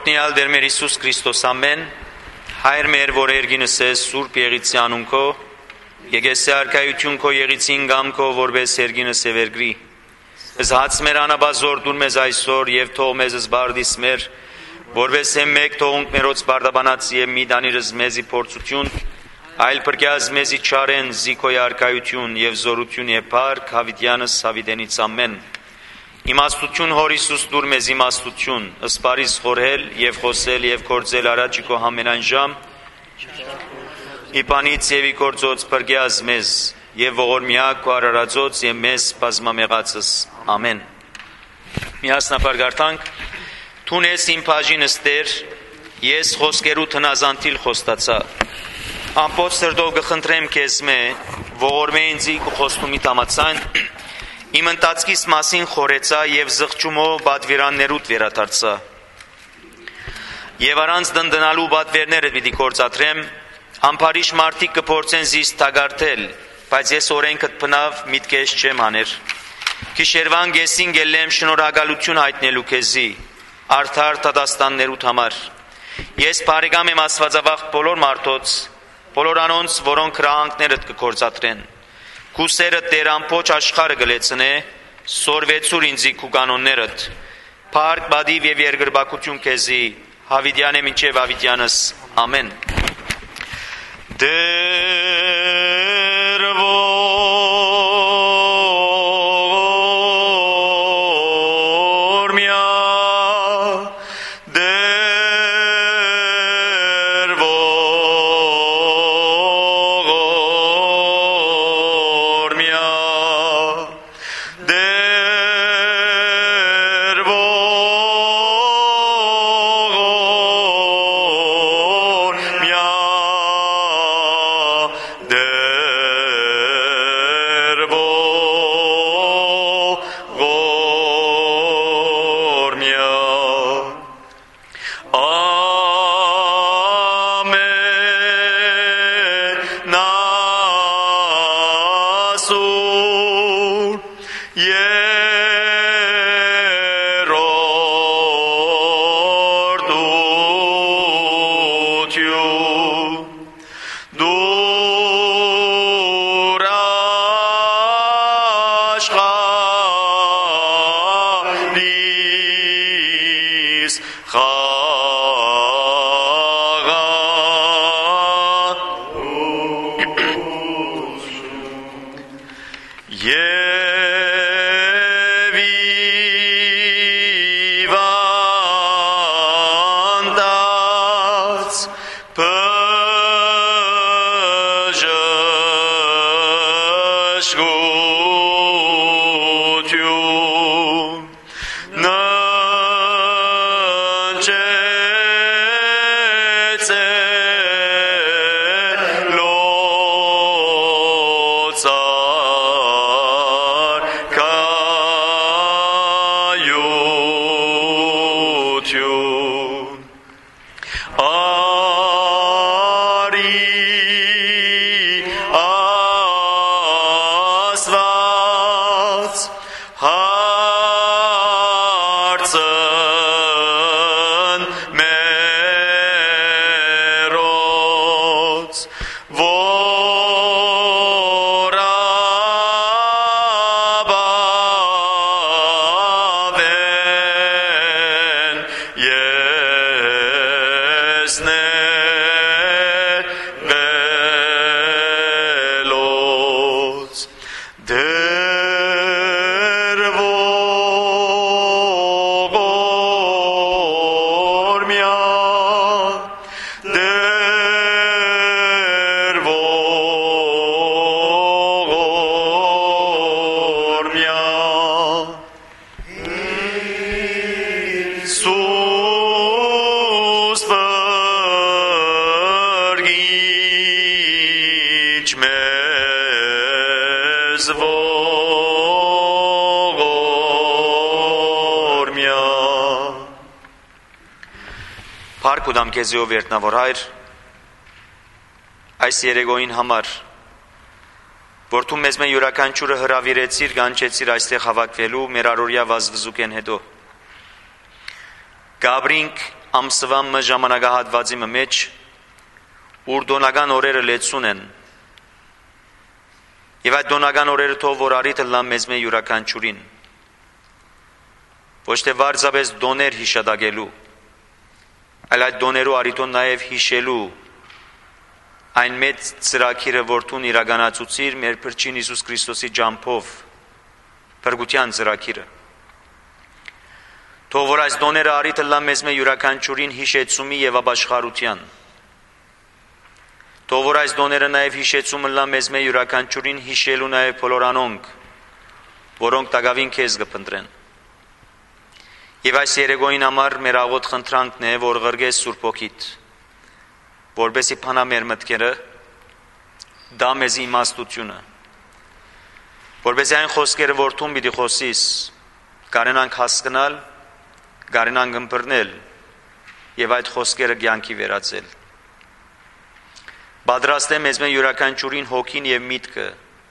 Օրհնյալ Տեր մեր Հիսուս Քրիստոս ամեն, Հայր մեր, որ երգինս ես Սուրբ Եղիցի անուն քո, եկեսե արքայություն քո եղիցին գամ քո, որպես երգինս է վերգրի։ Զհաց մեր անաբազոր դուն մեզ այսօր և թող մեզ զբարդիս մեր, որպես եմ մեկ թողունք մերոց բարդաբանած և մի դանիրս մեզի փորձություն, այլ պրկյազ մեզի չարեն զիքոյ արքայություն և զորություն և փառք Հավիտյանս Հավիտենից ամեն։ Իմաստություն Հոր Հիսուս դուր մեզ իմաստություն, ըսպարիս խորհել և խոսել և գործել առաջի քո ամենայն ժամ, իպանից և իգործոց պրկյազ մեզ և ողորմյակ քո արարածոց և մեզ բազմամեղածս ամեն։ Միասնաբար գարտանք, Թուն ես իմ բաժինս Տեր, ես խոսքերու տնազանդիլ խոստացա։ Ամբողջ սրտով կխնդրեմ քեզ մե, ողորմե ինձի քո խոստումի համաձայն, իմ ընթացքիս մասին խորեցա և զղջումով բադվիրաններուդ վերադարձա։ Եվ առանց դնդնալու բադվերները պիտի գործադրեմ, ամբարիշ մարդիկ կփորձեն զիս թագարթել, բայց ես օրենքդ բնավ միտքես չեմ աներ։ Գիշերվան գեսին գելեմ շնորհակալություն հայտնելու քեզի, արդար դատաստաններուդ համար։ Ես բարեկամ եմ աստվածավախ բոլոր մարդոց, բոլոր անոնց, որոնք հրահանգներդ կգործադրեն։ Քուսերը Տեր ամբողջ աշխարհը կլեցնե, սորվեցուր ինձի քու կանոններդ, փառք, բադիվ և երկրպագություն քեզի, Հավիտյան է մինչև Հավիտյանս, ամեն։ Փառք ու դամ քեզի ով երտնավոր Հայր, այս երեկոյին համար, որ դու մեզ մեն յուրաքանչյուրը հրավիրեցիր, կանչեցիր այստեղ հավաքվելու մեր առօրյա վազվզուկեն հետո։ Գաբրինք ամսվա ժամանակահատվածի մեջ, ուր դոնական օրերը լեցուն են, եւ այդ դոնական օրերը թող որ արիթը լա մեզ մե յուրաքանչյուրին, ոչ թե վարձաբես դոներ հիշադակելու, այլ այդ դոներու արիթոն նաեւ հիշելու այն մեծ ծրագիրը, որ դու իրականացուցիր մեր Փրկին Հիսուս Քրիստոսի ջամփով, փրկության ծրագիրը։ Թող որ այս դոները արիթը լա մեզ մե յուրաքանչյուրին հիշեցումի եւ ապաշխարության։ Թող որ այս դոները նաեւ հիշեցումը լա մեզ մե յուրաքանչյուրին հիշելու նաեւ բոլոր անոնք, որոնք տակավին քեզ կփնտրեն։ Եվ այս երեկոյին համար մեր աղոտ խնդրանքն է, որ ղրգես Սուրբ Հոգիդ, որպեսզի փանա մեր մտքերը, դա մեզի իմաստությունը, որպեսզի այն խոսքերը, որ դու պիտի խոսիս, կարենանք հասկանալ, կարենանք ըմբռնել եւ այդ խոսքերը կյանքի վերածել։ Պատրաստե մեզ մեն յուրաքանչյուրին հոգին եւ միտքը,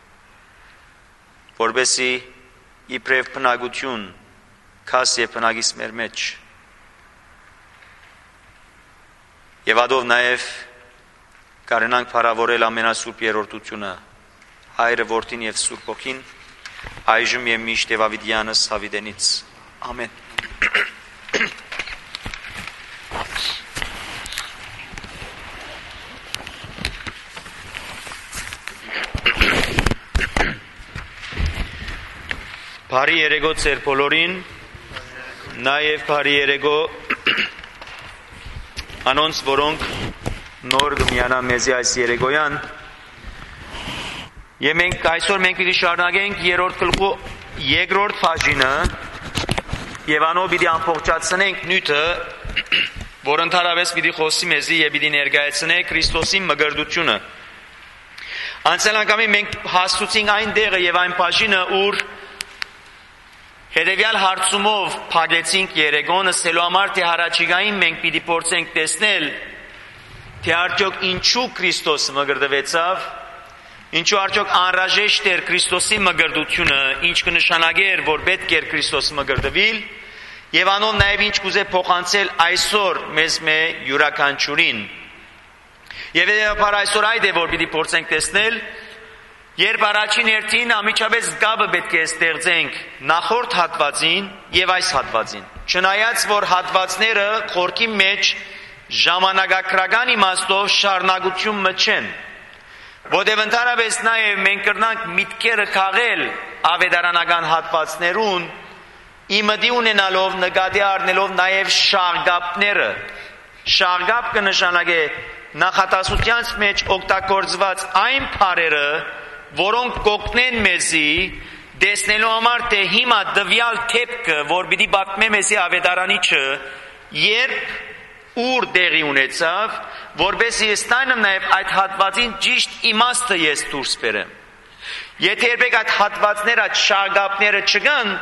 որպեսզի իբրև բնակություն քաս եւ բնակիս մեր մեջ։ Եվ adով նաև կարենանք փառավորել ամենասուրբ երրորդությունը, Հայրը, Որդին եւ Սուրբ Հոգին, այժմ եւ միշտ եւ ավիդյանս հավիտենից։ Ամեն։ Բարի երեկո ձեր բոլորին, նաև բարի երեկո անոնց, որոնք նոր գմյանա մեզի այս երեկոյան, եւ այսօր մենք պիտի շարունակենք երրորդ գլխու երկրորդ բաժինը եւ անով պիտի ամբողջացնենք նյութը, որ ընդհանրապես պիտի խոսի մեզի եւ պիտի ներկայացնե Քրիստոսի մգրդությունը։ Անցյալ անգամի մենք հասցուցինք այն դեղը եւ այն բաժինը, ուր հետևյալ հարցումով փակեցինք երեկոն, ասելու համար թե հարաճիգային մենք պիտի փորձենք տեսնել, թե արդյոք ինչու Քրիստոսը մգրդվեցավ, ինչու արդյոք անհրաժեշտ էր Քրիստոսի մգրդությունը, ինչ կնշանակեր, որ պետք էր Քրիստոսը մգրդվիլ, եւ անով նաեւ ինչ կուզե փոխանցել այսօր մեզ մե յուրաքանչյուրին։ Եվ հետեւաբար այսօր այդ է, որ պիտի փորձենք տեսնել, երբ առաջին հերթին ամիջապես գաբը պետք է ստեղծենք նախորդ հատվածին եւ այս հատվածին։ Չնայած որ հատվածները խորքի մեջ ժամանակագրական իմաստով շարունակություն մտչեն, որտեղ ընդհանրապես նաեւ մենք կրնանք միտքերը քաղել ավետարանական հատվածներուն, իմդի ունենալով նկատի առնելով նաեւ շաղգապները։ Շաղգապ կնշանակե նախատասության մեջ օգտագործված այն բառերը, որոնք կօգնեն մեզի տեսնելու համար թե հիմա դվյալ թեփքը, որ պիտի պատմե մեզի ավետարանիչը, երբ ուր տեղի ունեցավ, որպեսզի ստանամ նաև այդ հատվածին ճիշտ իմաստը ես դուրս բերեմ։ Եթե երբեք այդ հատվածները, այդ շաղգապները չկան,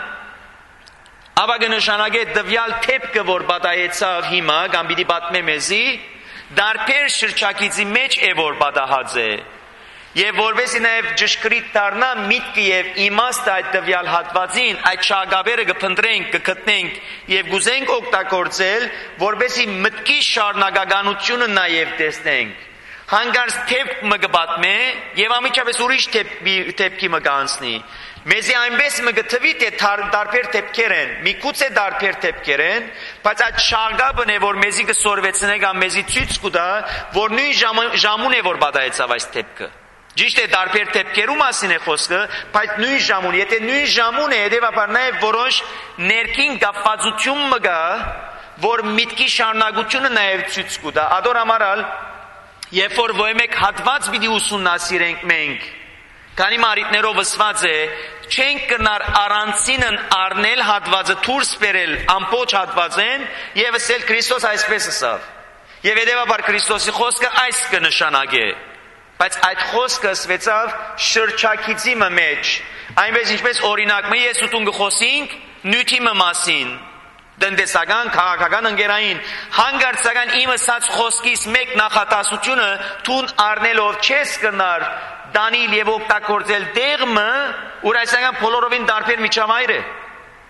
ապա կնշանակե դվյալ թեփքը, որ պատահեցավ հիմա, կամ պիտի պատմե մեզի, դարբեր շրջակիցի մեջ է որ պատահած է։ Եվ որպեսզի նաև ճշգրիտ դառնա միտքը եւ իմաստը այդ տվյալ հատվածին, այդ շաղգապերը կփնտրենք, կգտնենք եւ գուզենք օգտագործել, որպեսզի մտքի շարունակականությունը նաև տեսնենք։ Հանկարծ թեփք մը կպատմե եւ ամիջապես ուրիշ թեփքի մը կանցնի։ Մեզի այնպես մը գտվի թե դարբեր թեփքեր են, միգուցե դարբեր թեփքեր են, բայց այդ շաղգապն է, որ մեզի կսորվեցնե կամ մեզի ցույց կտա, որ նույն ժամուն է որ պատահեցավ այս թեփքը։ Ճիշտ է դարբեր թեփքերու մասին է խոսքը, բայց նույն ժամուն, եթե նույն ժամուն է, հետեւաբար նաև որոշ ներքին կապվածություն մը գա, որ միտքի շարունակությունը նաև ցույց կտա։ Ադոր համարալ, երբ որ ոյմեք հատված պիտի ուսումնասիրենք մենք, քանի մարիտներով վսված է, չենք կնար առանցինն առնել հատվածը դուրս բերել ամբողջ հատվածեն եւ ասել Քրիստոս այսպես ասավ։ Եվ հետեւաբար Քրիստոսի խոսքը այս կնշանակե։ Բայց այդ խոսքը ասվեցավ շրջակիցի մեջ, այնպես ինչպես օրինակ ես ու տուն գխոսինք նյութի մասին, տնտեսական, քաղաքական ընկերային, հանգարցական իմ ասած խոսքից մեկ նախատասությունը տուն առնելով չես կնար դանիլ եւ օգտագործել դեղմը, ուր այսական բոլորովին դարբեր միջավայր է։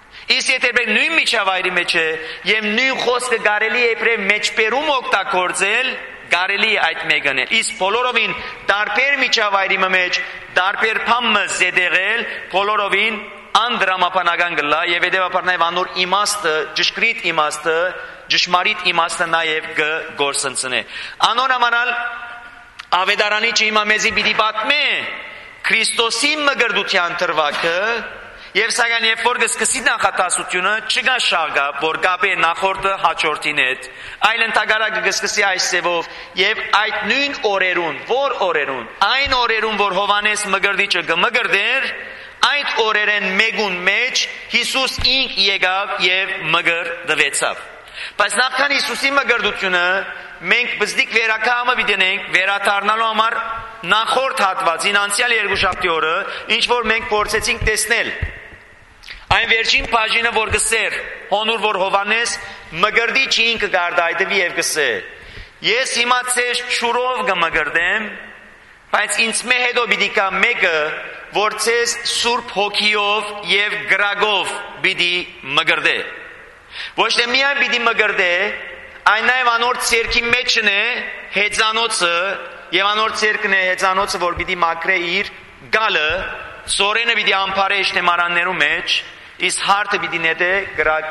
Իսկ եթե բեք նույն միջավայրի մեջ է եւ նույն խոսքը կարելի է իբրև մեջբերում օգտագործել, կարելի է այդ մեկն է։ Իսկ բոլորովին տարբեր միջավայրի մեջ տարբեր բան զետեղել, բոլորովին անդրամապանական գլա եւ հետեւաբար նաեւ անոր իմաստը, ճշգրիտ իմաստը, ճշմարիտ իմաստը նաեւ գործընծնե։ Անոր ամանալ ավետարանի ճիմա մեզի պիտի պատմե Քրիստոսի մգրդության թրվակը եւ սակայն երբ որ սկսի նախատասությունը չկա շաղը որ գաբե նախորդը հաջորդին հետ այլ ընդհանրակը սկսի այս ծևով եւ այդ նույն օրերուն որ օրերուն այն օրերուն որ Հովանես մգրդիչը գմգրդեր այդ օրերեն մեկուն մեջ Հիսուս ինք եկավ եւ մգրդվեցավ բայց նախքան Հիսուսի մգրդությունը մենք բզդիկ վերակամը վիդենենք վերադառնալու համար նախորդ հատվածին անցյալ երկուշաբթի օրը ինչ որ մենք փորձեցինք տեսնել այն վերջին բաժինը որ գսեր հոնուր որ Հովանես մգրդիչ ինքը գարդայդվի եւ գսե ես հիմա ցեզ ճուրով կմգրդեմ բայց ինձ մե հետո պիտի կա մեկը որ ցեզ Սուրբ Հոգիով եւ գրագով պիտի մգրդե ոչ թե միայն պիտի մգրդե այն նաև անոր ցերքի մեջն է հեծանոցը եւ անոր ցերքն է հեծանոցը որ պիտի մակրե իր գալը սորենը պիտի ամփարե իշտեմարաններու մեջ իսկ հարթը պիտի նետե գրակ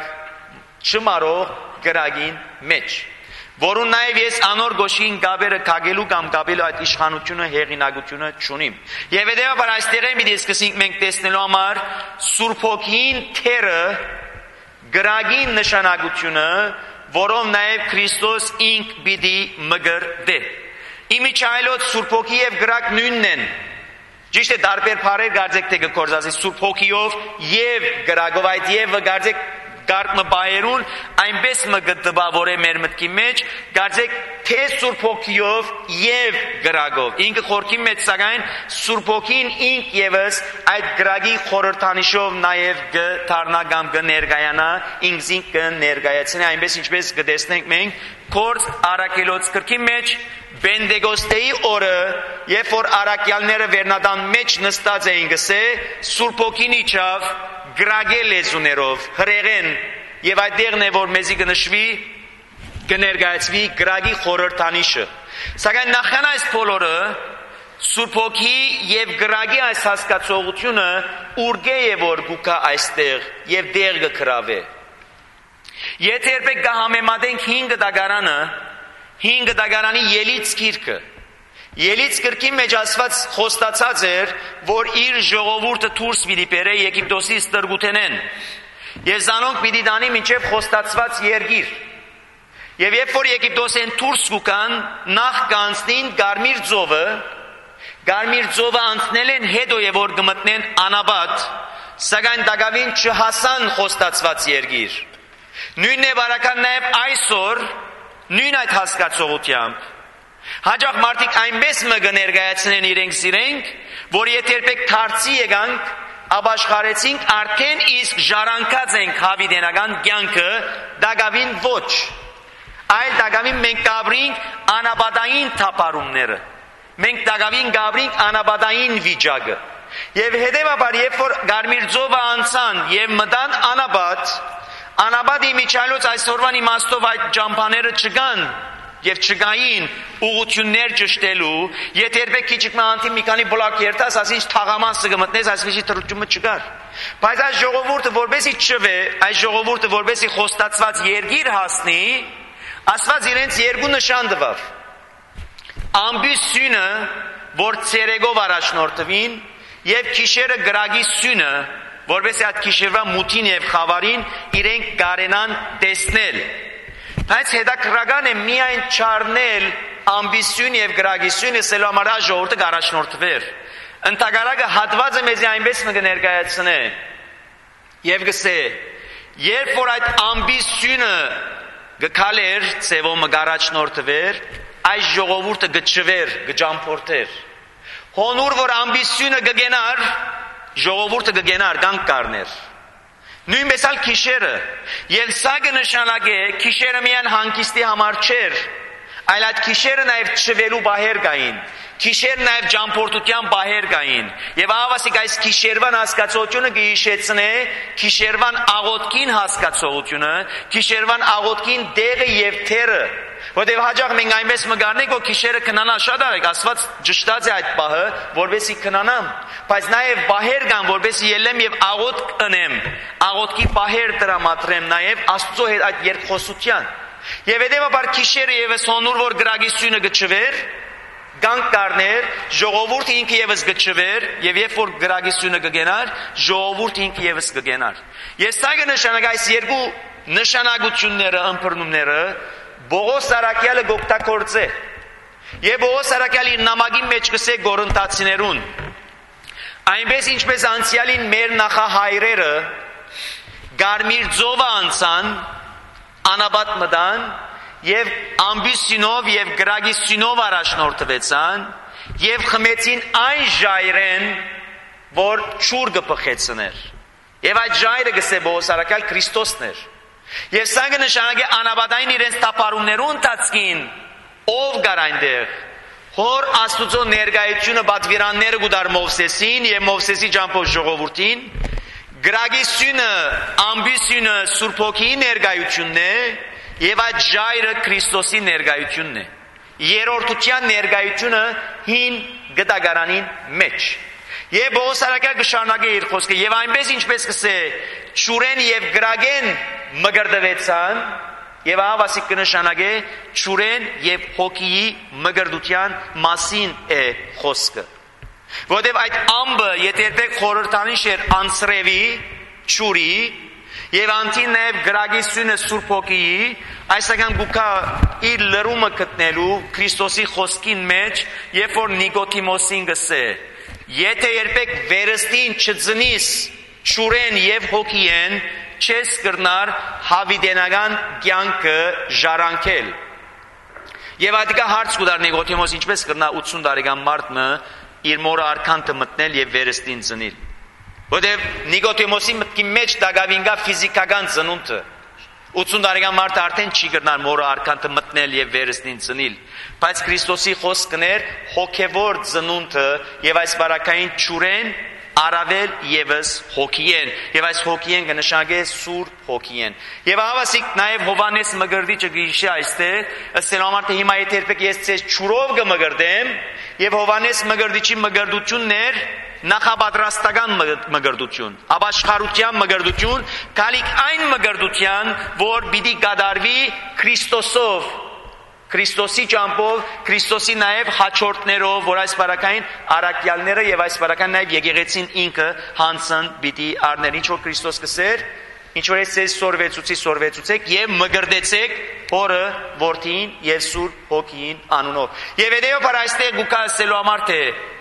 չմարող գրագին մեջ որուն նաև ես անոր գոշին գաբերը կագելու կամ գաբելու այդ իշխանությունը հեղինակությունը չունիմ եւ հետեւաբար այստեղ պիտի սկսենք մենք տեսնելու համար Սուրբ Հոգին թերը գրագին նշանակությունը որով նաև Քրիստոս ինք պիտի մգրդե իմիջայլոց Սուրբ Հոգի եւ գրակ նույնն են ճիշտ է դարբեր բառեր գարձեք թե գործածի Սուրբ Հոգիով եւ գրագով այդ եւ գարձեք գարդը բայերուն այնպես մգտվա որ է մեր մտքի մեջ գարձեք թե Սուրբ Հոգիով եւ գրագով ինքը խորքի մեջ սակայն Սուրբ Հոգին ինք եւս այդ գրագի խորհրդանիշով նաեւ գթարնա կամ կներկայանա ինքզին կներկայացնի այնպես ինչպես կտեսնենք մենք Կորձ Արաքելոց գրքի մեջ Բենդեգոստեի օրը երբ որ արաքյալները վերնադան մեջ նստած էին գսե Սուրբ Հոգին իջավ գրագե լեզուներով հրեղեն եւ այդտեղն է որ մեզի կնշվի կներկայացվի գրագի խորհրդանիշը սակայն նախքան այս բոլորը Սուրբ Հոգի եւ գրագի այս հասկացողությունը ուրգե է որ գուկա այստեղ եւ դեղ կգրավե եթե երբեք կհամեմատենք 5 դագարանի ելից գիրքը Ելից գրքի մեջ ասված խոստացած էր, որ իր ժողովուրդը դուրս պիտի բերե Եգիպտոսի ստրգութենեն։ Եվ զանոնք պիտի դանի մինչև խոստացված երկիր։ Եվ երբ որ Եգիպտոսեն դուրս գուկան, նախ կանցնին Գարմիր ծովը անցնել են հետո եւ որ գմտնեն Անաբադ, սակայն դակավին չհասան խոստացված երկիր։ Նույնն է բարական նաեւ այսօր նույն այդ հասկացողությամբ Հաջող մարդիկ այնպես մը կներկայացնեն իրենք սիրենք, որ եթե երբեք դարձի եկանք, ապաշխարեցինք, արդեն իսկ ժառանգած ենք հավիտենական կյանքը, դակավին ոչ։ Այլ դակավին մենք կաբրինք անաբադային թափարումները։ Մենք դակավին կաբրինք անաբադային վիճակը։ Եվ հետևաբար, երբ որ Գարմիր ծովը անցան եւ մտան Անաբադի միջալոց այսօրվան իմաստով այդ ճամփաները չկան Եվ չգային ուղություններ ճշտելու, եթե երբեք քիչիկ մանտի մի քանի բլոկ երթաս, ասի թաղամասը կմտնես, այսպեսի թռչումը չկար։ Բայց այս ժողովուրդը որբեսի չվե, այս ժողովուրդը որբեսի խոստացված երկիր հասնի, ասված իրենց երկու նշան տվավ։ Ամբի սյունը, որ ցերեգով առաջնորդվին, եւ քիշերը գրագի սյունը, որբեսի այդ քիշերվա մութին եւ խավարին իրենք կարենան տեսնել։ Բայց հետաքրական է միայն չառնել ամբիսյուն եւ գրագիսյուն ասելու համար ժողովուրդը առաջնորդվեր։ Ընտագարակը հատվածը մեզի այնպես կներկայացնե եւ գսե երբ որ այդ ամբիսյունը գքալեր ծևոմը առաջնորդվեր այս ժողովուրդը գճվեր գճամփորտեր հոնուր որ ամբիսյունը գգենար ժողովուրդը գգենար կանգ կառներ Նույնպես ալ քիշերը, եւ սա կնշանակե քիշերը միայն հանգիստի համար չէր, այլ այդ քիշերը նաեւ չվելու բահեր կային, Քիշեր նաև ճամփորդության բահեր կային։ Եվ ավասիկ այս քիշերվան հասկացությունը գիշեցնե քիշերվան աղոթքին հասկացողությունը, քիշերվան աղոթքին դեղը եւ թերը։ Որտեւ հաջող մենք այնպես մգարնենք, որ քիշերը քնանա շատ արեք, Աստված ճշտած է այդ բահը, որովհետեւ քնանամ, բայց նաև բահեր կան, որովհետեւ ելեմ եւ աղոթք ընեմ, աղոթքի բահեր տրամադրեմ նաև Աստծո հետ այդ երկխոսության։ Եվ հետևաբար քիշերը եւս հոնուր որ գրագիսյունը գճվեր, գանք կառներ, ժողովուրդը ինքը եւս գճվեր, եւ երբ որ գրագիսյունը կգենար, ժողովուրդը ինքը եւս կգենար։ Ես դա կնշանակի այս երկու նշանակությունները, ըմբռնումները Բողոս Սարակյալը գոկտակորձե։ Եվ Բողոս Սարակյալի նամակի մեջ կսե գորընթացիներուն։ Այնպես ինչպես անցյալին մեր նախահայրերը Գարմիր ծովը անցան, անաբատ մտան եւ ամբիսյունով եւ գրագիսյունով առաջնորդվեցան եւ խմեցին այն ժայռեն, որ ճուր կփխեցներ։ Եվ այդ ժայռը գսե Բողոս Սարակյալ Քրիստոսն էր։ Եվ սա կնշանակի անաբադային իրենց տապարումներուն ընթացքին ով գար այնտեղ հոր Աստուծո ներկայությունը բադվիրանները գուդար Մովսեսին եւ Մովսեսի ջամփով ժողովրդին գրագիսյունը ամբիսյունը Սուրբ Հոգիի ներկայությունն է եւ այդ ժայռը Քրիստոսի ներկայությունն է երրորդության ներկայությունը հին գդագարանին մեջ եւ Բողոս Սարակյալ կշարունակի իր խոսքը եւ այնպես ինչպես կսե ճուրեն եւ գրագեն մգրդվեցան եւ ավասիկ կնշանակե ճուրեն եւ հոգիի մգրդության մասին է խոսքը որովհետեւ այդ ամբը եթե խորհրդանիշ էր անցրևի ճուրի եւ անտին նաեւ գրագիսյունը Սուրբ Հոգիի այսական գուկա իր լրումը գտնելու Քրիստոսի խոսքին մեջ երբ որ Նիկոդիմոսին գսե եթե երբեք վերստին չծնիս ճուրեն եւ հոգիեն չես կրնար հավիտենական կյանքը ժառանգել։ Եվ այդիկա հարց կուտար Նիկոդիմոս ինչպես կրնա 80 տարեկան մարդը իր մորը արքանքը մտնել եւ վերստին ծնել։ Որտեւ Նիկոդիմոսի մտքի մեջ դակավին կա ֆիզիկական ծնունդը։ 80 տարեկան մարդը արդեն չի կրնար մորը արքանքը մտնել եւ վերստին ծնել։ Բայց Քրիստոսի խոսքն էր հոգեվոր ծնունդը եւ այս բարակային ճուրեն Արավել եւս հոգիեն եւ այս հոգիեն կնշանակե Սուրբ Հոգիեն եւ հավասիկ նաեւ Հովանես Մգրդիչը գիշի այստեղ ըստ համարը հիմա եթե երբեք ես ցես ճուրով կմգրդեմ եւ Հովանես Մգրդիչի մգրդությունն էր նախապատրաստական մգրդություն ապաշխարության մգրդություն գալիք այն մգրդության որ պիտի կատարվի Քրիստոսով Քրիստոսի ճամփով, Քրիստոսի նաև հաջորդներով, որ այս բարակային արաքյալները եւ այս բարական նաև եկեղեցին ինքը հանցն պիտի առներ, ինչ որ Քրիստոս կսեր, ինչ որ ես սորվեցուցեք եւ մգրդեցեք Հորը, Որդին եւ Սուրբ Հոգին անունով։ Եվ հետեւաբար այստեղ գուկա ասելու համար թե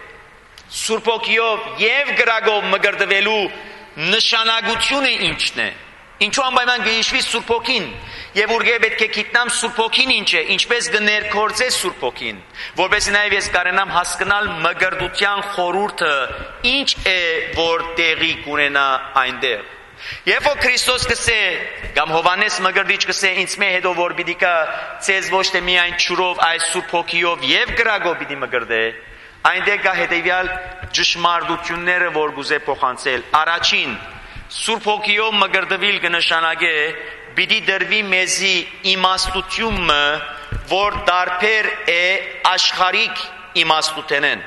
Սուրբ Հոգիով եւ գրագով մգրդվելու նշանակությունը ինչն է։ Ինչու անպայման գիշվի Սուրբ Հոգին եւ ուրգե պետք է գիտնամ Սուրբ Հոգին ինչ է, ինչպես կներկործե Սուրբ Հոգին, որովհետեւ նաեւ ես կարենամ հասկանալ մգրդության խորհուրդը ինչ է, որ տեղի կունենա այնտեղ։ Երբ որ Քրիստոս կսե, կամ Հովանես Մգրդիչ կսե, ինձ մե հետո որ պիտի կա ցեզ ոչ թե միայն ճուրով, այլ Սուրբ Հոգիով եւ գրագով պիտի մգրդե, այնտեղ կա հետեւյալ ճշմարտությունները, որ գուզե փոխանցել։ Առաջին Սուրբ Հոգիով մգրդվել կնշանակե պիտի դրվի մեզի իմաստությունը, որ դարբեր է աշխարհիկ իմաստութենեն։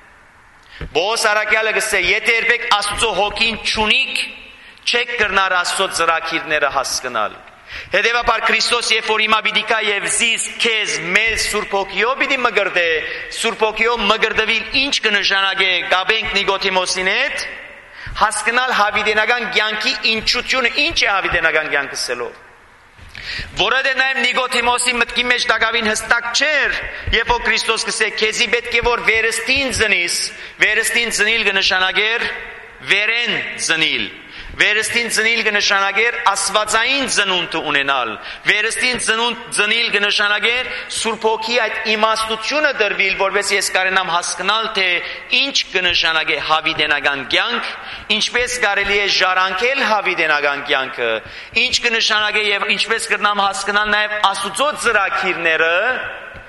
Բողոս Սարակյալը գսե, եթե երբեք Աստծո հոգին չունիք, չեք կրնար Աստծո ծրագիրները հասկանալ։ Հետևաբար Քրիստոս երբ որ հիմա պիտի կա եւ զիս քեզ մեզ Սուրբ Հոգիով պիտի մգրդե, Սուրբ Հոգիով մգրդվել ինչ կնշանակե գաբենք Նիկոդիմոսին հետ, հասկանալ հավիտենական կյանքի ինչությունը, ինչ է հավիտենական կյանքը սելով։ Որովհետև նաև Նիկոդիմոսի մտքի մեջ դակավին հստակ չէր, երբ որ Քրիստոս կսե քեզի պետք է որ վերստին ծնիս, վերստին ծնիլ կնշանակեր վերեն ծնիլ։ Վերստին ծնիլ կնշանակեր աստվածային ծնունդ ունենալ։ Վերստին ծնիլ կնշանակեր Սուրբ Հոգի այդ իմաստությունը դրվել, որպես ես կարենամ հասկանալ, թե ինչ կնշանակե հավիտենական կյանք, ինչպես կարելի է ժառանգել հավիտենական կյանքը, ինչ կնշանակե եւ ինչպես կրնամ հասկանալ նաեւ Աստուծո ծրագիրները,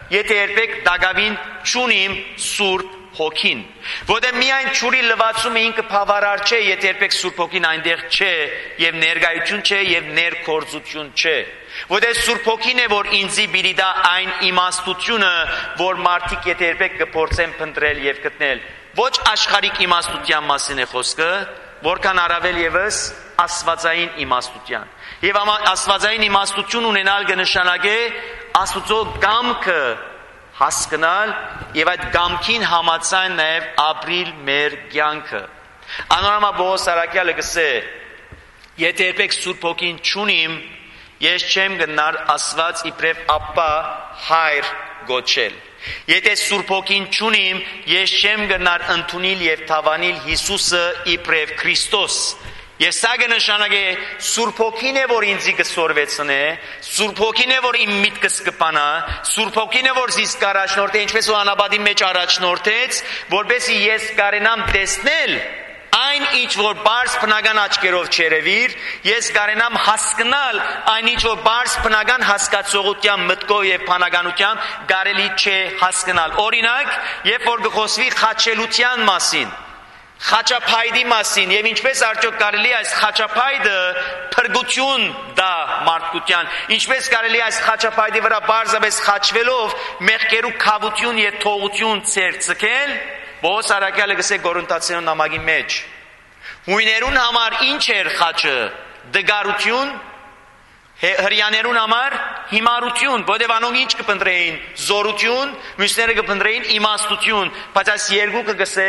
եթե երբեք դակավին չունիմ Սուրբ Հոգին։ Որտեղ միայն ջուրի լվացումը ինքը բավարար չէ, եթե երբեք Սուրբ Հոգին այնտեղ չէ, եւ ներկայություն չէ, եւ ներքործություն չէ։ Որտեղ Սուրբ Հոգին է, որ ինձի բիդի դա այն իմաստությունը, որ մարդիկ եթե երբեք կփորձեն փնտրել եւ գտնել։ Ոչ աշխարհիկ իմաստության մասին է խոսքը, որքան առավել եւս աստվածային իմաստության։ Եվ աստվածային իմաստություն ունենալ կնշանակե Աստծո կամքը հասկանալ եւ այդ կամքին համաձայն նաեւ ապրիլ մեր կյանքը։ Անորամա Պողոս Արաքյալը գսե. եթե երբեք Սուրբ Հոգին չունիմ, ես չեմ գնար Աստված իբրև ապա հայր գոչել։ Եթե Սուրբ Հոգին չունիմ, ես չեմ գնար ընդունել եւ թավանել Հիսուսը իբրև Քրիստոս։ Եվ սա կնշանակե Սուրբ Հոգին է, որ ինձ կսորվեցնե, Սուրբ Հոգին է, որ իմ միտքս կպանա, Սուրբ Հոգին է, որ զիս կառաջնորդե, ինչպես ու անաբադի մեջ առաջնորդեց, որպեսզի ես կարենամ տեսնել այն ինչ որ բարձ բնական աչքերով չերևիր, ես կարենամ հասկանալ այն ինչ որ բարձ բնական հասկացողության մտքով եւ բանականությամբ կարելի չէ հասկանալ։ Օրինակ, երբ որ գխոսվի խաչելության մասին, խաչապայդի մասին եւ ինչպես արդյոք կարելի այս խաչապայդը փրկություն դա մարդկության, ինչպես կարելի այս խաչապայդի վրա բարձրապես խաչվելով մեղքերու քավություն եւ թողություն ցերծել, Պողոս Արաքյալը գսե Կորինթացիներուն նամակի մեջ հույներուն համար ինչ էր խաչը դգարություն, հրյաներուն համար հիմարություն, որտեղ անոնք ինչ կփնտրեին զորություն, մյուսները կփնտրեին իմաստություն, բայց այս երկուքը գսե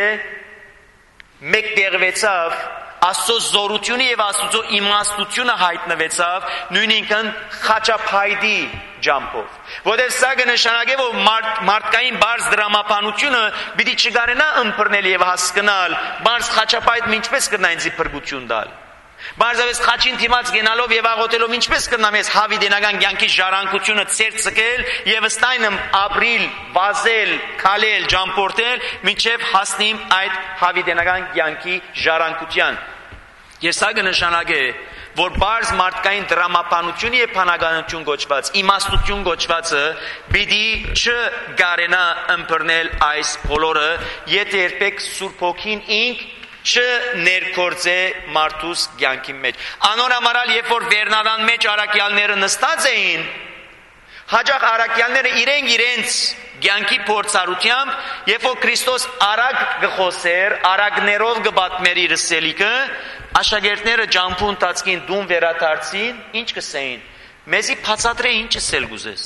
մեկ տեղվեցավ Աստծո զորությունը եւ Աստծո իմաստությունը հայտնվեցավ նույնիսկ խաչապայդի ջամփով։ Որտեղ սա կնշանակե, որ մարդկային բարձ դրամապանությունը պիտի չկարենա ըմբռնել եւ հասկանալ, բարձ խաչապայդը ինչպես կնա ինձի փրկություն տալ։ Բարձրապես խաչին դիմաց գնալով եւ աղոթելով ինչպես կնամ ես հավիդենական կյանքի ժառանգությունը ցերծկել եւ ըստայնմ ապրիլ, վազել, քալել, ջամփորդել, մինչեւ հասնիմ այդ հավիդենական կյանքի ժառանգության։ Ես սա կնշանակե, որ բարձ մարդկային դրամապանություն եւ բանականություն գոչված, իմաստություն գոչվածը պիտի չգարենա ըմբռնել այս բոլորը, եթե երբեք Սուրբ Հոգին ինք չներկործե մարդուս կյանքի մեջ։ Անորամարալ, երբ որ վերնարան մեջ առաքյալները նստած էին, հաճախ առաքյալները իրենց կյանքի փորձառությամբ, երբ որ Քրիստոս արագ գխոսեր, արագներով գբատմեր իր սելիկը, աշակերտները ջամփու ընթացքին դուն վերադարձին, ինչ կսեին։ Մեզի բացատրե ինչը սել գուզես։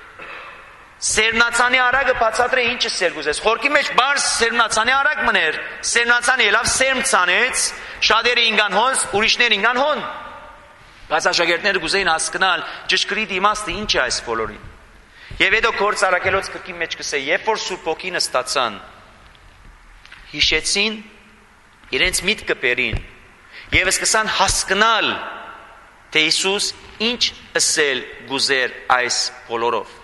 Սերնացանի արագը բացատրե ինչը սեր գուզես։ Խորքի մեջ բարձ սերնացանի արագ մներ։ Սերնացանի ելավ սերմ ցանեց, շատերը ինգան հոն, ուրիշները ինգան հոն։ Բայց աշակերտները գուզեին հասկանալ ճշգրիտ իմաստը ինչ է այս բոլորին։ Եվ հետո Գործ Արաքելոց գրքի մեջ կսե, երբ որ Սուրբ Հոգին ստացան, հիշեցին, իրենց միտքը բերին եւ սկսան հասկանալ, թե Հիսուս ինչ ասել գուզեր այս բոլորով։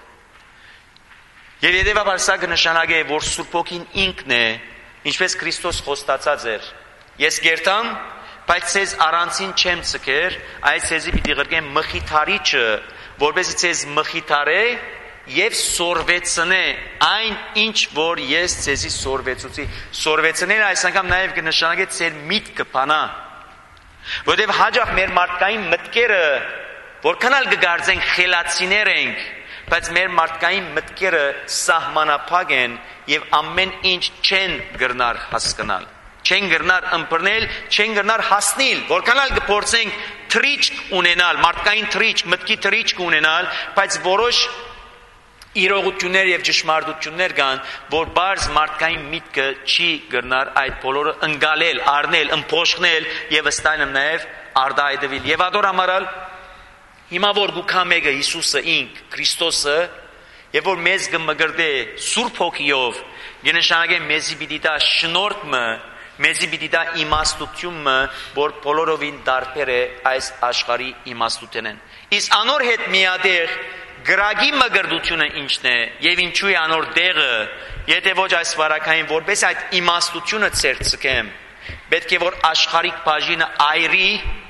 Եվ հետևաբար սա կնշանակե, որ Սուրբ Հոգին ինքն է, ինչպես Քրիստոս խոստացած էր. Ես գերտամ, բայց ցեզ առանցին չեմ ցկեր, այլ ցեզի պիտի գրկեմ մխիթարիչը, որպեսզի ցեզ մխիթարե եւ սորվեցնե այն ինչ որ ես ցեզի սորվեցուցի։ Սորվեցնել այս անգամ նաեւ կնշանակե ցեր միտքը բանա։ Որտեւ հաջող մեր մարդկային մտքերը, որքանալ կգարձենք խելացիներ ենք, բայց մեր մարդկային մտքերը սահմանափակ են եւ ամեն ինչ չեն գրնար հասկանալ, չեն գրնար ըմբռնել, չեն գրնար հասնել, որքանալ կփորձենք թրիչք ունենալ, մարդկային թրիչք, մտքի թրիչք ունենալ, բայց որոշ իրողություններ եւ ճշմարտություններ կան, որ բարձ մարդկային միտքը չի գրնար այդ բոլորը ընկալել, առնել, ըմփոշխնել եւ ըստայնմ նաեւ արդայդվել։ Եվ ադորամարալ հիմա որ գուքա մեկը Հիսուսը ինք, Քրիստոսը, եւ որ մեզ կմգրդե Սուրբ Հոգիով, գնշանագե մեզի պիտի դա շնորհքը, մեզի պիտի դա իմաստությունը, որ բոլորովին դարբեր է այս աշխարհի իմաստությունեն։ Իսկ անոր հետ միադեղ գրագի մգրդությունը ինչն է եւ ինչու է անոր դեղը, եթե ոչ այս վարակային որպես այդ իմաստությունը ցերծկեմ, պետք է որ աշխարհիկ բաժինը այրի,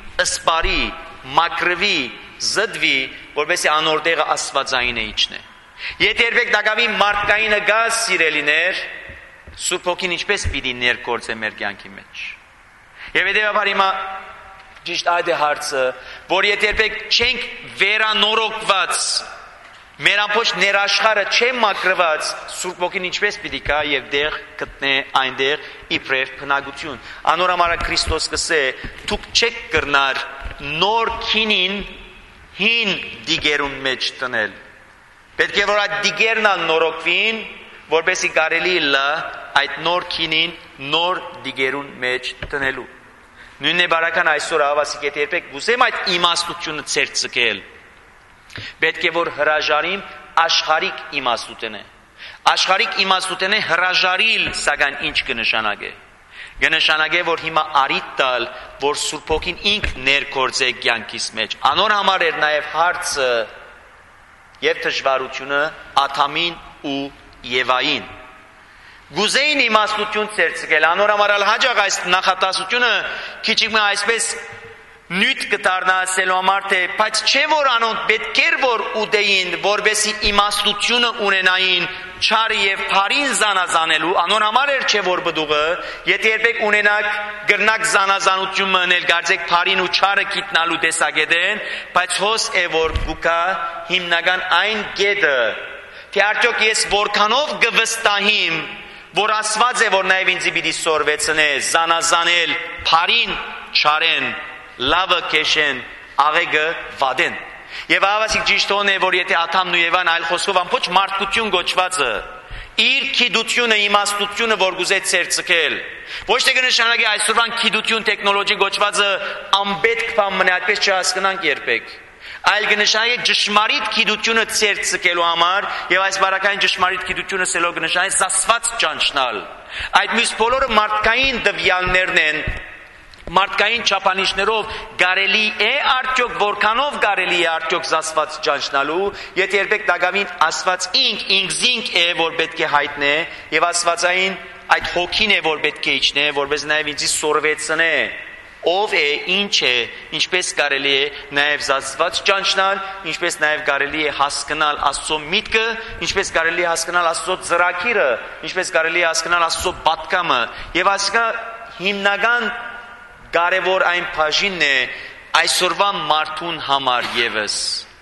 ըսպարի, մակրվի, զդվի, որպեսզի անոր դեղը աստվածային է ինչն է։ Եթե երբեք դակավի մարդկայինը գա սիրելիներ, Սուրբ Հոգին ինչպես պիտի ներգործե մեր կյանքի մեջ։ Եվ հետևաբար հիմա ճիշտ այդ է հարցը, որ եթե երբեք չենք վերանորոգված, մեր ամբողջ ներաշխարհը չէ մաքրված, Սուրբ Հոգին ինչպես պիտի գա եւ դեղ գտնե այնտեղ իբրև բնակություն։ Անորամարա Քրիստոս կսե, դուք չեք կրնար նոր քինին հին դիգերուն մեջ տնել։ Պետք է որ այդ դիգերն նորոգվին, որպեսզի կարելի լա այդ նոր քինին նոր դիգերուն մեջ տնելու։ Նույնն է բարական այսօր ավասիկ եթե երբեք գուզեմ այդ իմաստությունը ցերծկել։ Պետք է որ հրաժարիմ աշխարհիկ իմաստութենը։ Աշխարհիկ իմաստութենը հրաժարիլ, սակայն ինչ կնշանակե։ Կնշանակե որ հիմա արիտ տալ, որ Սուրբ Հոգին ինքն ներգործե կյանքիս մեջ։ Անոր համար էր նաև հարցը եւ դժվարությունը Ադամին ու Եվային։ Գուզեին իմաստություն ցերծկել, անոր համար հաջող այս նախատասությունը քիչ մը այսպես նույթ կդառնա ասելու համար թե բայց չէ որ անոնք պետք էր որ ուդեին որբեսի իմաստությունը ունենային չարը եւ բարին զանազանելու անոր համար էր չէ որ բդուղը եթե երբեք ունենակ գրնակ զանազանություն մնել գարձեք բարին ու չարը գիտնալու տեսակետեն բայց հոս է որ գուկա հիմնական այն գեդը թե արդյոք ես որքանով գվստահիմ որ ասված է որ նաև ինձ պիտի սորվեցնե զանազանել բարին չարեն լավը քեշեն աղեգը վադեն եւ ավասիկ ճիշտոն է որ եթե Ադամն ու Եվան այլ խոսքով ամբողջ մարդկություն գոչվածը իր քիդությունը իմաստությունը որ գուզե ցերծկել ոչ թե կնշանակի այսօրվան քիդություն տեխնոլոգի գոչվածը անպետք բան մնա այդպես չհասկանանք երբեք այլ կնշանակի ճշմարիտ քիդությունը ցերծկելու համար եւ այս բարակային ճշմարիտ քիդությունը սելով կնշանակի զասված ճանչնալ այդ մյուս բոլորը մարդկային դվյալներն են մարդկային չափանիշներով կարելի է արդյոք որքանով կարելի է արդյոք զասված ճանչնալու եթե երբեք դակավին ասված ինքզինք է որ պետք է հայտնե եւ ասվածային այդ հոգին է որ պետք է իջնե որպես նաեւ ինձ սորվեցնե ով է ինչ է ինչպես կարելի է նաեւ զասված ճանչնալ ինչպես նաեւ կարելի է հասկանալ Աստծո միտքը ինչպես կարելի է հասկանալ Աստծո ծրագիրը ինչպես կարելի է հասկանալ Աստծո պատկամը եւ ասկա հիմնական կարևոր այն բաժինն է այսօրվա մարդուն համար եւս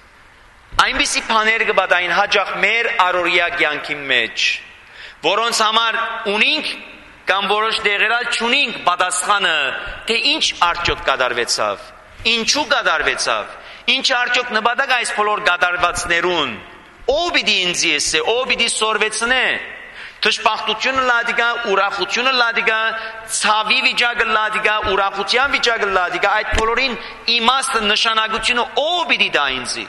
այնպիսի բաներ կբադային հաջող մեր առօրյա կյանքի մեջ որոնց համար ունենք կամ որոշ դեղերալ չունենք պատասխանը թե ինչ արդյոք կատարվեցավ ինչու կատարվեցավ ինչ արդյոք նպատակ այս բոլոր կատարվածներուն ով պիտի ինձ եսե ով պիտի սորվեցնե Թշպախտությունը լադիգա, ուրախությունը լադիգա, ցավի վիճակը լադիգա, ուրախության վիճակը լադիգա, այդ բոլորին իմաստը նշանակությունը ով պիտի դա ինձի։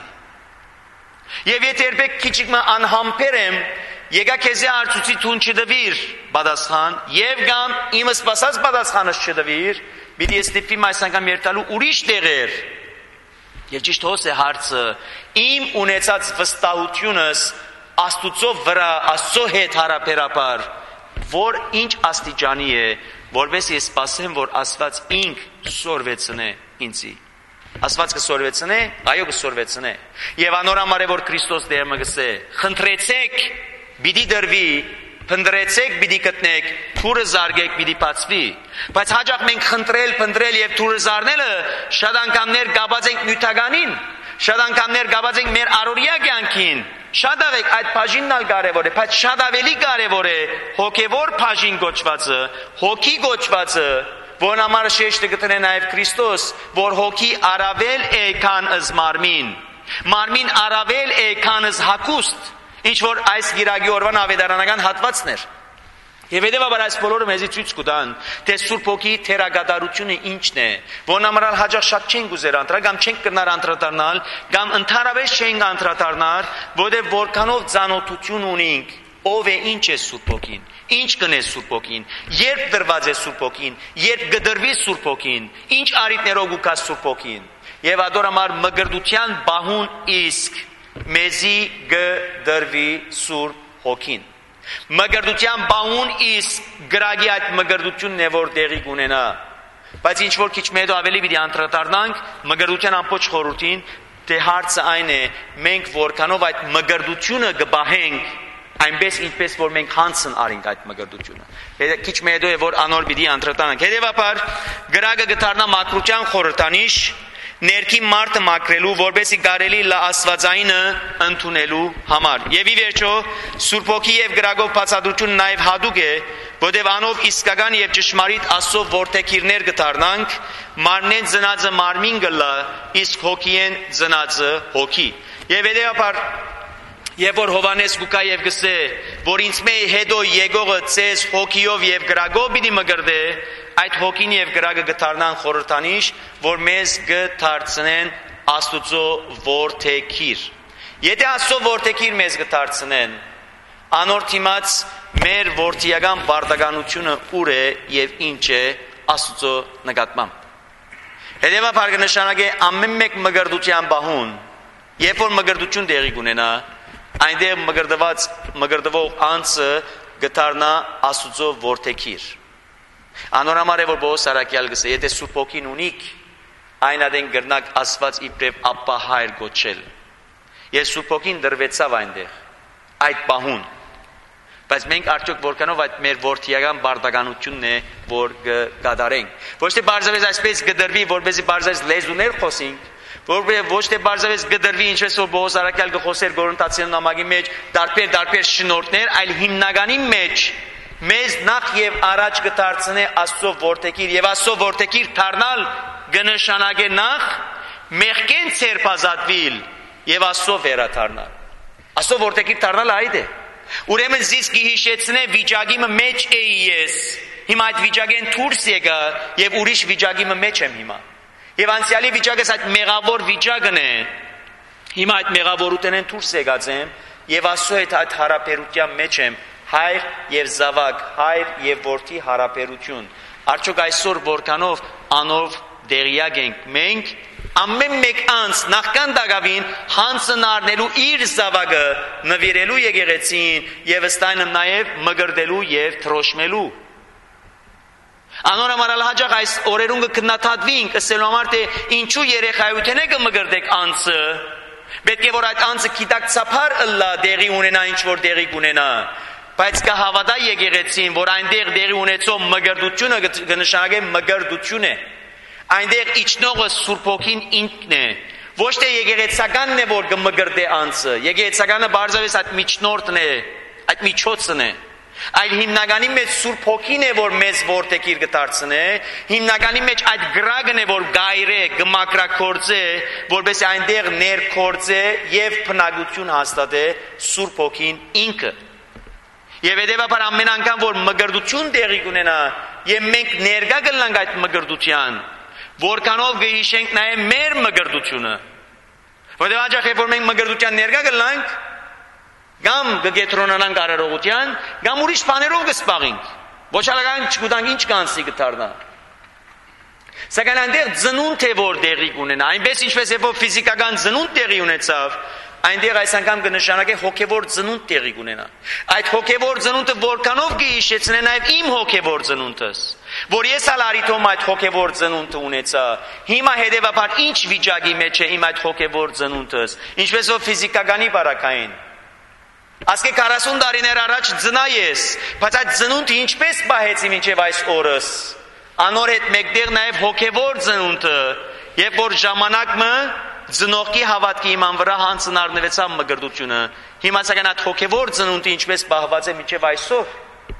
Եվ եթե երբեք քիչիկը անհամբեր եմ, եկա քեզի արծուցի թուն չդվիր պատասխան, եւ կամ իմը սпасած պատասխանս չդվիր, պիտի ստիպի այս անգամ երթալու ուրիշ տեղեր։ Եվ ճիշտ հոս է հարցը, իմ ունեցած վստահությունս Աստուծո վրա, Աստծո հետ հարաբերաբար, որ ինչ աստիճանի է, որպես ես սպասեմ, որ Աստված ինք սորվեցնե ինձի։ Աստված կսորվեցնե, այո կսորվեցնե։ Եվ անորամար է, որ Քրիստոս դերմը գսե, խնդրեցեք, պիտի դրվի, փնտրեցեք, պիտի գտնեք, թուրը զարգեք, պիտի բացվի։ Բայց հաջող մենք խնդրել եւ թուրը զարնելը շատ անգամներ գաբած ենք նյութականին, շատ անգամներ գաբած ենք մեր առօրյա կյանքին։ Շատ ավեք այդ բաժինն ալ կարևոր է, բայց շատ ավելի կարևոր է հոգևոր բաժին գոչվածը, հոգի գոչվածը, որն համար շեշտը գտնե նաև Քրիստոս, որ հոգի առավել է քան ըզ մարմին, մարմին առավել է քան ըզ հագուստ, ինչ որ այս գիրագի օրվան ավետարանական հատվածն էր։ Եվ հետևաբար այս բոլորը մեզի ցույց կտան, թե Սուրբ Հոգի թերագադարությունը ինչն է, որն համար հաջող շատ չենք ուզեր անդրալ, կամ չենք կրնար անդրադառնալ, կամ ընդհանրապես չենք անդրադառնալ, որտեղ որքանով ծանոթություն ունենք, ով է ինչ է Սուրբ Հոգին, ինչ կնե Սուրբ Հոգին, երբ դրված է Սուրբ Հոգին, երբ կդրվի Սուրբ Հոգին, ինչ արիտներով կա Սուրբ Հոգին։ Եվ ադորամար մգրդության բահուն իսկ մեզի կդրվի Սուրբ Հոգին։ Մգրդության բահուն իսկ գրագի այդ մգրդությունն է որ տեղի կունենա բայց ինչ որ քիչ մեդո ավելի պիտի անդրադառնանք մգրդության ամբողջ խորհրդին դե հարցը այն է, մենք որքանով այդ մգրդությունը կբահենք, այնպես ինչպես որ մենք հանցն արինք այդ մգրդությունը։ Քիչ մի հետո է որ անոր պիտի անդրադառնանք։ Հետևաբար գրագը գտարնա մակրության խորհրդանիշ ներքի մարդը մակրելու, որբեսի կարելի լա աստվածայինը ընդունելու համար։ Եվ ի վերջո Սուրբ Հոգի եւ գրագով բացատրությունը նաեւ հadoop է, որտեղ անով իսկական եւ ճշմարիտ Աստծո որդեքիրներ գտարնանք, մարմնեն ծնածը մարմին գլա, իսկ հոգիեն ծնածը հոգի։ Եվ հետևաբար Եվ որ Հովանես գուկա եւ գսե, որ ինձ մեի հետո եկողը ցես հոգիով եւ գրագով պիտի մգրդե, այդ հոգին եւ գրագը գտարնան խորհրդանիշ, որ մեզ գտարցնեն Աստուծո որդեքիր։ Եթե Աստծո որդեքիր մեզ գտարցնեն, անոր դիմաց մեր որդիական բարդականությունը ուր է եւ ինչ է Աստուծո նկատմամբ։ Հետևաբար կնշանակե ամեն մեկ մգրդության բահուն, երբ որ մգրդություն տեղի կունենա, այնտեղ մգրդվող անձը գտարնա Աստուծո որդեքիր։ Անորամար է որ Պողոս Արաքյալ գսե, եթե Սուրբ Հոգին ունիք, այն ադեն գրնակ Աստված իբրև ապա հայր գոչել։ Եվ Սուրբ Հոգին դրվեցավ այնտեղ, այդ բահուն։ Բայց մենք արդյոք որքանով այդ մեր որդիական բարդականությունն է, որ կդարենք։ Ոչ թե բարձրապես այսպես գդրվի, որպեսզի բարձրապես լեզուներ խոսենք, ոչ թե բարձրապես գդրվի, ինչպես որ Պողոս Արաքյալ գխոսեր Գորընթացիներուն նամակի մեջ տարբեր շնորհներ, այլ հիմնականի մեջ մեզ նախ եւ առաջ կդարձնե Աստծո որդեքիր եւ Աստծո որդեքիր դառնալ կնշանակե նախ մեղքեն ցերպազատվիլ եւ Աստծո վերադառնալ։ Աստծո որդեքիր դառնալ այդ է։ Ուրեմն զիս կհիշեցնե վիճակի մեջ էի ես, հիմա այդ վիճակեն դուրս եկա եւ ուրիշ վիճակի մեջ եմ հիմա։ Եվ անցյալի վիճակս այդ մեղավոր վիճակն է, հիմա այդ մեղավորութենեն դուրս եկած եմ եւ Աստծո հետ այդ հարաբերության մեջ եմ, հայր եւ զավակ, հայր եւ որդի հարաբերություն։ Արդյոք այսօր որքանով անով դերյակ ենք մենք, ամեն մեկ անց նախքան դակավին հանցն առնելու իր զավակը նվիրելու եկեղեցին եւ ըստայն նաեւ մգրդելու եւ թրոշմելու։ Անորամարալ հաջող այս օրերուն կքննադատվին, ասելու համար թե ինչու երեխայութեն եք մգրդեք անձը, պետք է որ այդ անձը գիտակցաբար ըլլա դեղի ունենա ինչ որ դեղի կունենա, բայց կհավատա եկեղեցին, որ այնտեղ դեղի ունեցող մգրդությունը կնշանակե մգրդություն է, այնտեղ իջնողը Սուրբ Հոգին ինքն է, ոչ թե եկեղեցականն է որ կմգրդե անձը, եկեղեցականը բարձրապես այդ միջնորդն է, այդ միջոցն է, այլ հիմնականի մեջ Սուրբ Հոգին է որ մեզ որդեքիր կդարձնե, հիմնականի մեջ այդ գրագն է որ գայրե, կմակրակորձե, որպես այնտեղ ներքորձե եւ բնակություն հաստատե Սուրբ Հոգին ինքը։ Եվ հետևաբար ամեն անգամ որ մգրդություն տեղի կունենա եւ մենք ներկա կլանք այդ մգրդության, որքանով կհիշենք նաեւ մեր մգրդությունը, որտեղ աջախ որ մենք մգրդության ներկա կլանք, կամ կգետրոնանանք արարողության, կամ ուրիշ բաներով կսպաղենք, ոչ ալական չգուտանք ինչ կանցի կդառնա։ Սակայն այնտեղ ծնունդ է որ տեղի կունենա, այնպես ինչպես որ ֆիզիկական ծնունդ տեղի ունեցավ, այնտեղ այս անգամ կնշանակե հոգևոր ծնունդ տեղի կունենա։ Այդ հոգևոր ծնունդը որքանով կհիշեցնե նաև իմ հոգևոր ծնունդս, որ ես ալ արիթոմ այդ հոգևոր ծնունդը ունեցա, հիմա հետևաբար ինչ վիճակի մեջ է իմ այդ հոգևոր ծնունդս, ինչպես որ ֆիզիկականի բարակային։ Ասկե 40 տարիներ առաջ ծնա ես, բայց այդ ծնունդը ինչպես պահեցի մինչև այս օրս։ Անոր հետ մեկտեղ նաև հոգևոր ծնունդը, երբ որ ժամանակը ծնողքի հավատքի իման վրա հանցն առնվեցավ մգրդությունը, հիմա սակայն այդ հոգևոր ծնունդը ինչպես պահված է մինչև այսօր։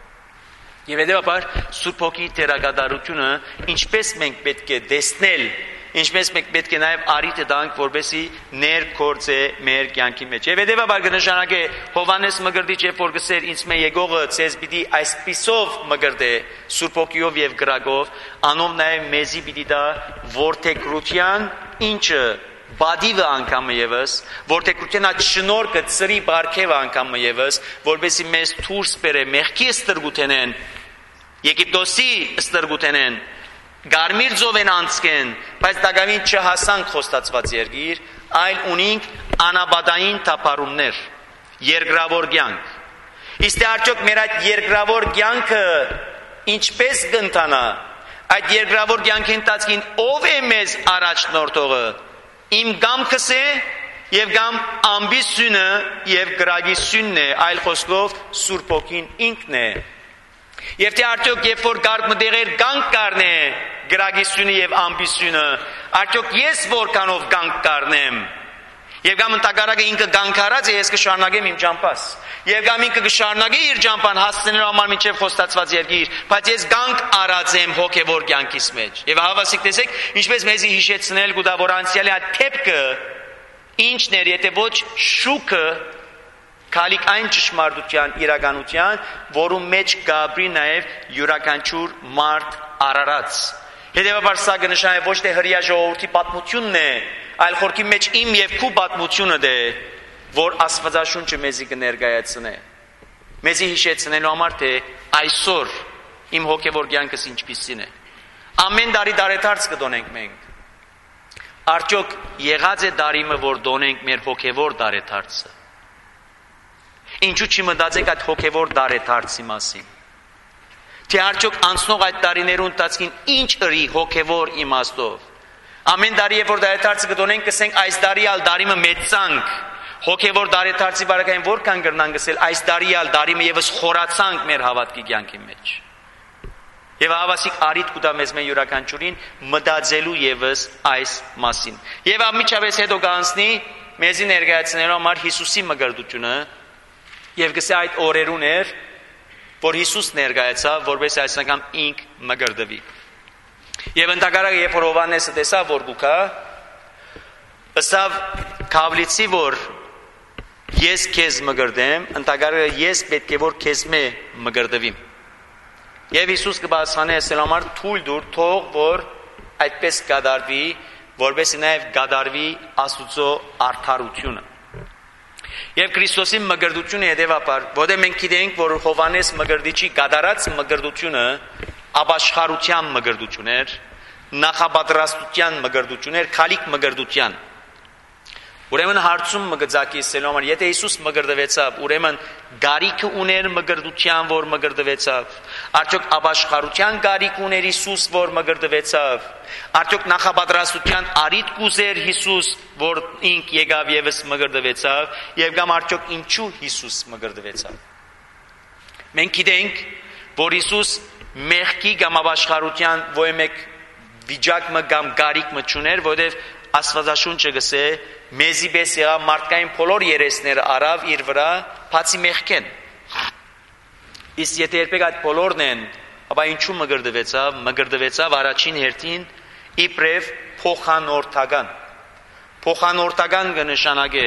Եվ հետևաբար Սուրբ Հոգի դերակատարությունը ինչպես մենք պետք է տեսնել, ինչպես մենք պետք է նաև արիթ տանք, որպեսզի ներգործե մեր կյանքի մեջ։ Եվ հետևաբար կնշանակե Հովանես մգրդիչ երբ որ գսեր ինձ մե եկողը ցեզ պիտի այսպիսով մգրդե Սուրբ Հոգիով եւ գրագով, անով նաև մեզի պիտի դա որդեգրության ինչը բադիվը անգամը եւս, որդեգրության այդ շնորհքը ծրի բարգեւը անգամը եւս, որպեսզի մեզ դուրս բերե մեղքի ստրգութենեն, Եգիպտոսի ստրգութենեն, Գարմիր ծովեն անցկեն, բայց դակավին չհասանք խոստացված երկիր, այլ ունենք անաբադային թափառումներ, երկրավոր կյանք։ Իսկ արդյոք մեր այդ երկրավոր կյանքը ինչպես կընթանա, այդ երկրավոր կյանքի ընթացքին ով է մեզ առաջնորդողը, Իմ գամքս է եւ գամ ամբիսյունը եւ գրագիսյունն է, այլ խոսքով Սուրբ Հոգին ինքն է։ Եվ թե արդյոք երբ որ գարկ մտեղեր գանք կառնե գրագիսյունը եւ ամբիսյունը, արդյոք ես որքանով գանք կառնեմ։ Եվ գամ ընտակարակը ինքը գանքարած է, ես կշարունակեմ իմ ճամփաս։ Եվ գամ ինքը կշարունակի իր ճամփան հասցնելու համար մինչև խոստացված երկիր, բայց ես գանք արած եմ հոգևոր կյանքիս մեջ։ Եվ հավասիկ տեսեք, ինչպես մեզի հիշեցնել գուտա որ անցյալի այդ թեփքը ինչն էր, եթե ոչ շուկը քալիք այն ճշմարտության իրականության, որում մեջ գաբրի նաև յուրաքանչյուր մարդ արարած։ Հետևաբար սա կնշանակի ոչ թե հրյա ժողովրդի պատմությունն է, այլ խորքի մեջ իմ եւ քու պատմությունը դե, որ Աստվածաշունչը մեզի կներկայացնե։ Մեզի հիշեցնելու համար թե այսօր իմ հոգևոր կյանքս ինչպիսին է։ Ամեն տարի դարեթարց կդոնենք մենք։ Արդյոք եղած է դարիմը, որ դոնենք մեր հոգևոր դարեթարցը։ Ինչու չմտածեք այդ հոգևոր դարեթարցի մասին։ Թե արդյոք անցնող այդ տարիներուն ընթացքին ինչ ըրի հոգևոր իմաստով։ Ամեն տարի երբ որ դարեթարցը կդոնենք, կսենք այս տարիալ դարիմը մեծանք, հոգևոր դարեթարցի բարակային որքան կրնան գսել այս տարիալ դարիմը եւս խորացանք մեր հավատքի կյանքի մեջ։ Եվ հավասիկ արիտ կուտա մեզ մեր յուրաքանչյուրին մտածելու եւս այս մասին։ Եվ ամիջապես հետո կանցնի մեզի ներկայացնելու համար Հիսուսի մգրտությունը եւ գսե այդ օրերուն էր, որ Հիսուս ներկայացավ, որպես այս անգամ ինք մգրտվի։ Եվ ընդհակառակը երբ որ Հովհաննեսը տեսավ որ գուքա, ըսավ Քավլիցի որ ես քեզ մգրտեմ, ընդհակառակը ես պետք է որ քեզ մե մգրտվիմ։ Եվ Հիսուս կբացանե ասել համար թույլ դուր թող որ այդպես կդարվի, որպես նաև կդարվի Աստուծո արդարությունը։ Եվ Քրիստոսի մգրտությունը հետևաբար, որտեղ մենք գիտենք, որ Հովհաննես մգրտիչի կդարած մգրտությունը ապաշխարության մգրտություն էր, նախապատրաստության մգրտություն էր, քալիք մգրտության։ Ուրեմն հարցում մգծակի ասելու համար, եթե Հիսուս մգրտվեցավ, ուրեմն գարիքը ուներ մգրտության, որ մգրտվեցավ, արդյոք ապաշխարության գարիք ուներ Հիսուս, որ մգրտվեցավ, արդյոք նախապատրաստության արիտ կուզեր Հիսուս, որ ինք եկավ եւս մգրտվեցավ, եւ կամ արդյոք ինչու Հիսուս մգրտվեցավ։ Մենք գիտենք, որ Հիսուս մեղքի կամ ապաշխարության ոչ մեկ վիճակը կամ գարիքը չուներ, որովհետեւ Աստվածաշունչը գսե մեզի պես եղավ մարդկային բոլոր երեսները արավ իր վրա բացի մեղքեն։ Իսկ եթե երբեք այդ բոլորն են, ապա ինչու մգրտվեցավ։ Մգրտվեցավ առաջին հերթին իբրև փոխանորդական։ Փոխանորդական կնշանակե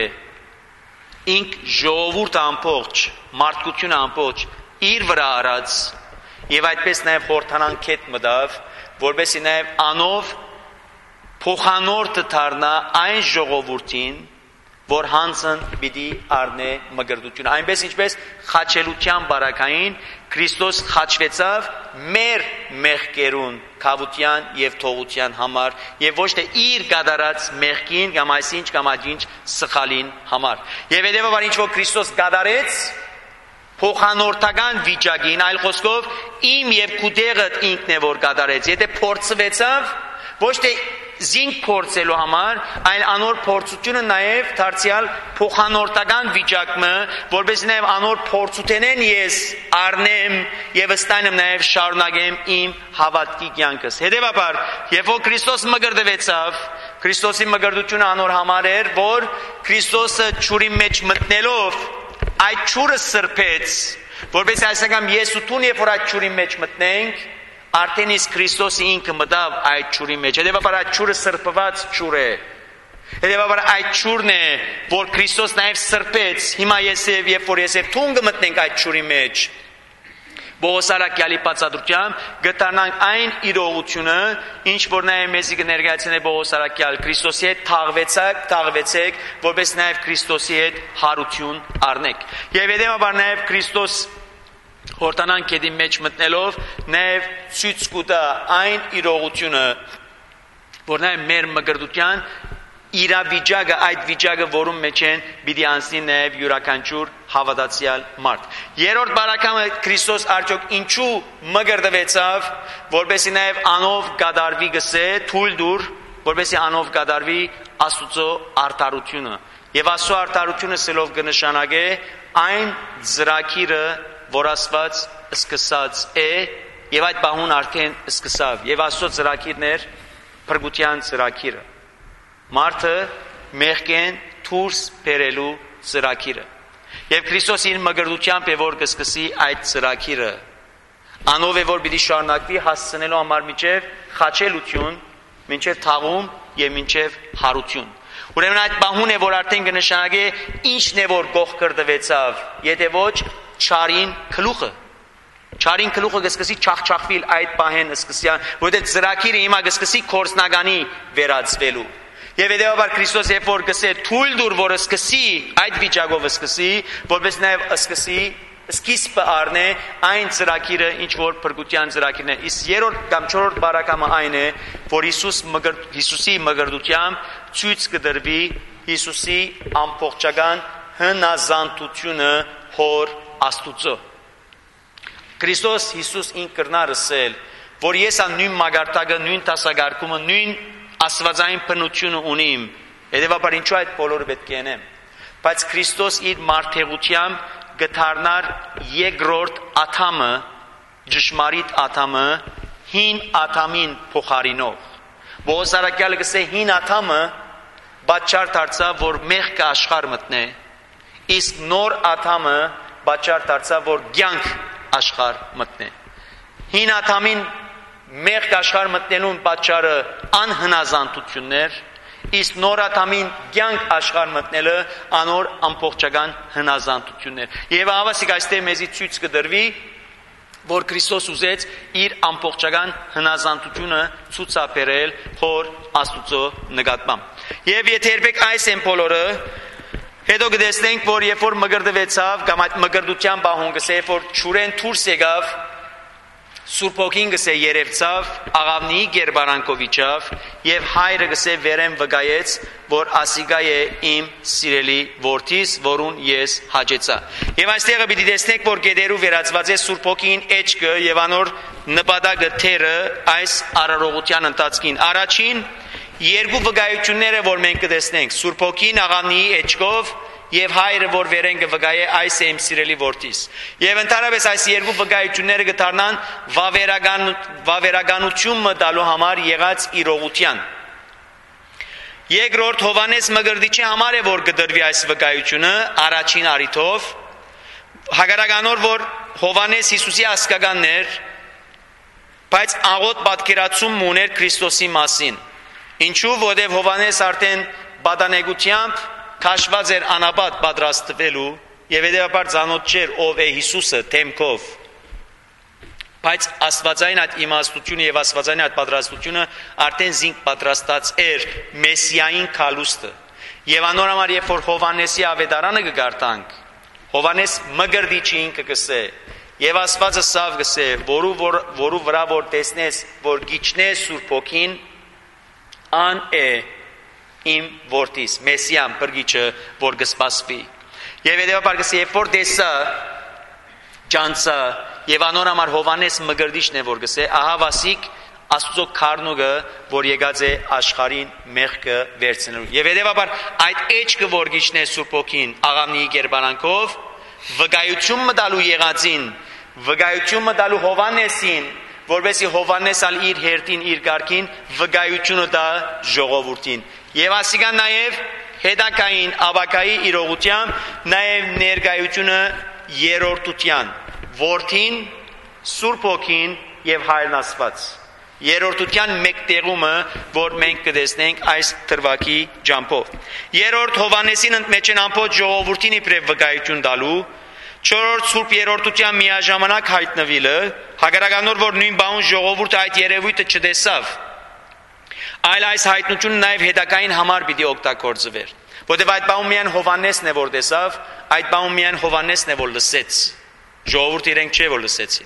ինք ժողովուրդը ամբողջ, մարդկությունը ամբողջ իր վրա արած եւ այդպես նաեւ խորթանան կետ մտավ, որովհետեւ նաեւ անով փոխանորդը դառնա այն ժողովրդին, որ հանցն պիտի առնե մգրտությունը։ Այնպես ինչպես խաչելության բարակային Քրիստոս խաչվեցավ մեր մեղքերուն քավության եւ թողության համար եւ ոչ թե իր գադարած մեղքին կամ այսինչ կամ այդինչ սխալին համար։ Եվ հետեւաբար ինչ որ Քրիստոս գադարեց փոխանորդական վիճակին, այլ խոսքով իմ եւ քու դեղը ինքն է որ գադարեց։ Եթե փորձվեցավ ոչ թե զինք փորձելու համար, այլ անոր փորձությունը նաև դարձյալ փոխանորդական վիճակը, որպես նաև անոր փորձութենեն ես առնեմ եւ ստանեմ նաև շարունակեմ իմ հավատքի կյանքս։ Հետևաբար, երբ որ Քրիստոս մգրտվեցավ, Քրիստոսի մգրտությունը անոր համար էր, որ Քրիստոսը ճուրի մեջ մտնելով այդ ճուրը սրբեց, որպես այսական ես ու տուն երբ որ այդ ճուրի մեջ մտնենք, արդեն իսկ Քրիստոսի ինքը մտավ այդ ճուրի մեջ։ Հետևաբար այդ ճուրը սրբված ճուր է։ Հետևաբար այդ ճուրն է, որ Քրիստոս նաև սրբեց։ Հիմա երբ որ թուն կմտնենք այդ ճուրի մեջ, Բողոսարակյալի բացատրությամբ գտանանք այն իրողությունը, ինչ որ նաև մեզի կներկայացնե Բողոսարակյալ, Քրիստոսի հետ թաղվեցեք, որպես նաև Քրիստոսի հետ հարություն առնեք։ Եվ հետևաբար նաև Քրիստոս Հորտանան կետի մեջ մտնելով նաև ցույց կտա այն իրողությունը, որ նաև մեր մգրտության իրավիճակը, այդ վիճակը, որում մեջ են պիտի անցնի նաև յուրաքանչյուր հավատացյալ մարդ։ Երրորդ բարակամը Քրիստոս արդյոք ինչու մգրտվեցավ, որպեսզի նաև անով գադարվի գսե թույլ դուր որովհետեւ անով կդարվի Աստուծո արդարությունը։ Եվ Աստծո արդարությունը սելով կնշանակե այն ծրագիրը, որ Աստված սկսած է, եւ այդ բանուն արդեն սկսավ։ Եվ Աստծո ծրագիրներ փրկության ծրագիրը։ Մարդը մեղքեն դուրս բերելու ծրագիրը։ Եվ Քրիստոս իր մգրդությամբ է որ կսկսի այդ ծրագիրը։ Անով է որ պիտի շարունակվի հասցնելու համար մինչև խաչելություն, մինչև թաղում եւ մինչև հարություն։ Ուրեմն այդ բանուն է որ արդեն կնշանակե ինչն է որ գող կրդվեցավ, եթե ոչ չարին գլուխը։ Չարին գլուխը կսկսի չախչախվել այդ բահեն սկսյան, որովհետեւ ծրագիրը հիմա կսկսի կորսնագանի վերածվելու։ Եվ հետեւաբար Քրիստոս երբ որ կսե թույլ դուր որ սկսի այդ վիճակով սկսի, որպես նաև սկսի սկիզբը առնե այն ծրագիրը ինչ որ փրկության ծրագիրն է։ Իսկ երրորդ կամ չորրորդ բարակամը այն է, որ Հիսուսի մգրդությամբ ցույց կդրվի Հիսուսի ամբողջական հնազանդությունը հոր Աստուծո։ Քրիստոս Հիսուս ինքն կրնարսել, որ ես ան նույն մագարտակը, նույն տասագարկումը, նույն աստվածային բնությունը ունիմ, հետևաբար ինչու այդ բոլորը պետք է անեմ։ Բայց Քրիստոս իր մարդեղությամբ գտարնար երկրորդ աթամը, ճշմարիտ աթամը, հին աթամին փոխարինող։ Բողոսարակյալը կսե հին աթամը պատճառ դարձավ, որ մեղքը աշխարհ մտնե, իսկ նոր աթամը պատճառ դարձավ, որ կյանք աշխարհ մտնե։ Հին աթամին մեղք աշխարհ մտնելուն պատճառը անհնազանդություններ, իսկ նոր աթամին կյանք աշխարհ մտնելը անոր ամբողջական հնազանդություններ։ Եվ ավասիկ այստեղ մեզի ցույց կդրվի, որ Քրիստոս ուզեց իր ամբողջական հնազանդությունը ցուցաբերել հոր Աստուծո նկատմամբ։ Եվ եթե երբեք այս են բոլորը, հետո կտեսնենք, որ երբ որ մգրդվեցավ կամ այդ մգրդության բահուն գսե, երբ որ ճուրեն դուրս եկավ, Սուրբ Հոգին գսե երևցավ, աղավնի գերբարանքով իջավ եւ հայրը գսե վերեմ վկայեց, որ ասիգա է իմ սիրելի որդիս, որուն ես հաճեցա։ Եվ այստեղը պիտի տեսնենք, որ գեդերու վերածված է Սուրբ Հոգին էջքը եւ անոր նպատակը թերը այս արարողության ընթացքին։ Առաջին երկու վկայությունները, որ մենք կտեսնենք, Սուրբ Հոգին աղավնի էջքով եւ հայրը որ վերեն կվկայե այս է իմ սիրելի որդիս։ Եվ ընդհանրապես այս երկու վկայությունները կդառնան վավերականություն մտալու համար եղած իրողության։ Երկրորդ Հովանես Մգրդիչի համար է որ կդրվի այս վկայությունը առաջին առիթով, հակառականոր որ Հովանես Հիսուսի ասկականներ, բայց աղոտ պատկերացում ուներ Քրիստոսի մասին։ Ինչու, որովհետև Հովանես արդեն բադանեգությամբ քաշված էր անապատ պատրաստվելու եւ հետեւաբար ցանոթ չէր ով է Հիսուսը թեմքով, բայց աստվածային այդ իմաստությունը եւ աստվածային այդ պատրաստությունը արդեն զինք պատրաստած էր մեսիային քալուստը։ Եվ անոր համար երբ որ Հովանեսի ավետարանը կգարտանք, Հովանես Մգրդիչի ինքը կսե եւ Աստվածը սավ կսե, որու վրա որ տեսնես որ գիչնե Սուրբ Հոգին ան է իմ որդիս, Մեսիան բրգիչը, որ կսպասվի։ Եվ հետևաբար կսի, երբ որ տեսա ջանցա եւ անոր համար Հովանես Մգրդիչն է որ կսե, ահա վասիկ Աստուծո քարնուկը, որ եկած է աշխարհին մեղքը վերցնելու։ Եվ հետևաբար այդ էջքը որ գիչնե Սուրբ Հոգին աղավնի գերբարանքով վկայություն մտալու եղածին, վկայություն մտալու Հովանեսին, որովհետեւ Հովանես ալ իր հերթին իր կարգին վկայությունը տա ժողովրդին։ Եվ ասիկան նաև հետակային աբակայի իրողությամբ նաև ներկայությունը երրորդության, որդին, Սուրբ Հոգին եւ Հայրն Աստված։ Երրորդության մեկ տեղումը, որ մենք կտեսնենք այս թրվակի ջամփով։ Երրորդ Հովանեսին ընդմեջն ամբողջ ժողովրդին իբրև վկայություն տալու, չորրորդ Սուրբ երրորդության միաժամանակ հայտնվելը, հակառականոր որ նույն բանուն ժողովուրդը այդ երևույթը չտեսավ, այլ այս հայտնությունը նաև հետակային համար պիտի օգտագործվեր, որտեղ այդ բանուն միայն Հովանեսն է որ տեսավ, այդ բանուն միայն Հովանեսն է որ լսեց, ժողովուրդը իրենք չէ որ լսեցին։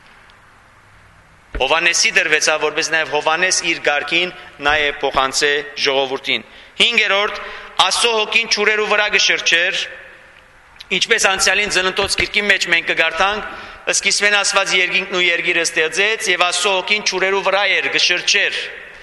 Հովանեսի դրվեցավ, որպես նաև Հովանես իր գարկին նաև փոխանցե ժողովրդին։ Հինգերորդ Աստծո Հոգին ճուրերու վրա գշրջեր, ինչպես անցյալին ծննդոց գիրքի մեջ մենք կգարտանք, սկիզբեն Աստված երկինքն ու երկիրը ստեղծեց եւ Աստծո Հոգին ճուրերու վրա էր գշրջեր։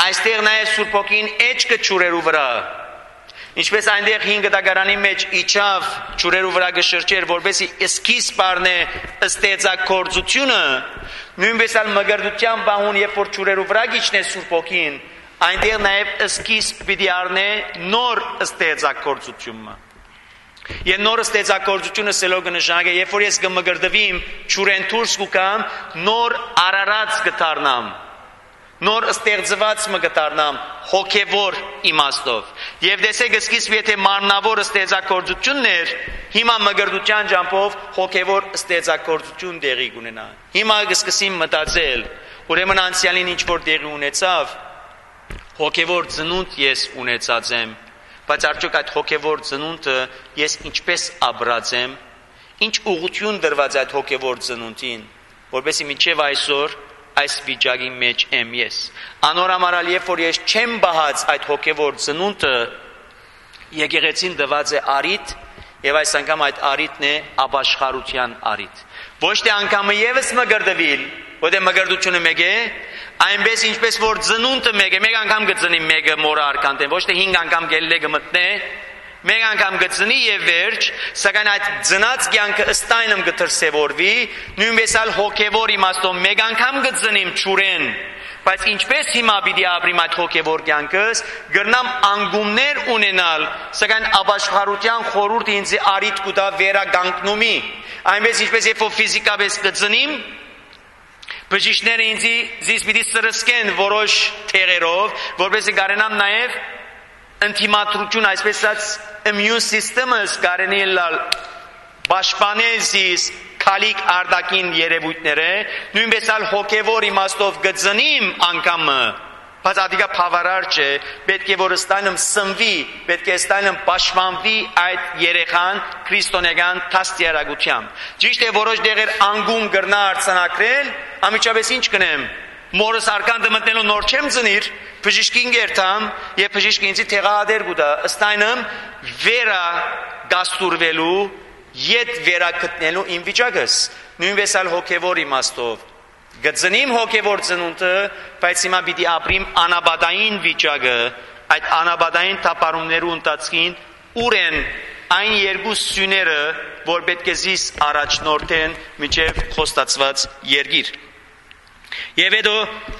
այստեղ նաև Սուրբ Հոգին էջքը ջուրերու վրա, ինչպես այնտեղ 5 դագարանի մեջ իջավ ջուրերու վրա գշրջեր, որովհետեւ սկիզբ առնե ստեղծագործությունը, նույնպես էլ մգրդության բանուն, երբ որ ջուրերու վրա գիչնե Սուրբ Հոգին, այնտեղ նաև սկիզբ պիտի առնե նոր ստեղծագործությունը։ Եվ նոր ստեղծագործությունը սելոգը նշանակե, երբ որ ես կմգրդվիմ ջուրեն դուրս կգամ, նոր արարած կդառնամ, նոր ստեղծված կդառնամ հոգևոր իմաստով։ Եվ տեսեք սկիզբ եթե մարմնավոր ստեղծագործությունն էր, հիմա մգրդության ջամփով հոգևոր ստեղծագործություն տեղի կունենա։ Հիմա կսկսեմ մտածել, ուրեմն անցյալին ինչ որ տեղի ունեցավ, հոգևոր ծնունդ ես ունեցած եմ, բայց արդյոք այդ հոգևոր ծնունդը ես ինչպես ապրած եմ, ինչ ուղղություն դրված այդ հոգևոր ծնունդին, որովհետեւ մինչև այսօր այս վիճակի մեջ եմ ես։ Անորամարալ երբ որ ես չեմ բահած այդ հոգևոր ծնունդը, եկեղեցին դված է արիթ, եւ այս անգամ այդ արիթն է ապաշխարության արիթ։ Ոչ թե անգամը եւս մգրդվիլ, որտեղ մգրդությունը մեկ է, այնպես ինչպես որ ծնունդը մեկ է, մեկ անգամ կծնի մեկը մորը արքանտեն, ոչ թե 5 անգամ գելլե կմտնե, մեկ անգամ կծնի եւ վերջ, սակայն այդ ծնած կյանքը ըստայնմ կդրսևորվի, նույնպես էլ հոգևոր իմաստով մեկ անգամ կծնիմ ջուրեն, բայց ինչպես հիմա պիտի ապրիմ այդ հոգևոր կյանքս, գրնամ անգումներ ունենալ, սակայն ապաշխարության խորհուրդը ինձ արիթ կուտա վերագանքնումի, այնպես ինչպես երբ որ ֆիզիկապես կծնիմ, բժիշկները ինձ պիտի սրսկեն որոշ թեղերով, որպեսզի կարենամ նաև ընդդիմադրություն, այսպես ասած immune system-ս կարենի լալ պաշտպանելիս քալիկ արտաքին երևույթները, նույնպես էլ հոգևոր իմաստով գծնիմ անգամը, բայց ադիգա բավարար չէ, պետք է որ ըստայնմ սնվի, պետք է ըստայնմ պաշտպանվի այդ երեխան քրիստոնեական դաստիարակությամբ։ Ճիշտ է որոշ դեղեր անգում գրնա արձանակրել, ամիջապես ինչ կնեմ, մորս արքան դմտնելու նոր չեմ ծնիր, բժիշկին գերտամ եւ բժիշկը ինձ թեղադեր գուտա, ըստայնմ վերա գաստուրվելու, յետ վերա գտնելու իմ վիճակս, նույնպես էլ հոգևոր իմաստով գծնիմ հոգևոր ծնունդը, բայց հիմա պիտի ապրիմ անաբադային վիճակը, այդ անաբադային թափառումներու ընթացքին ուր են այն երկու սյուները, որ պետք է զիս առաջնորդեն մինչև խոստացված երկիր։ Եվ հետո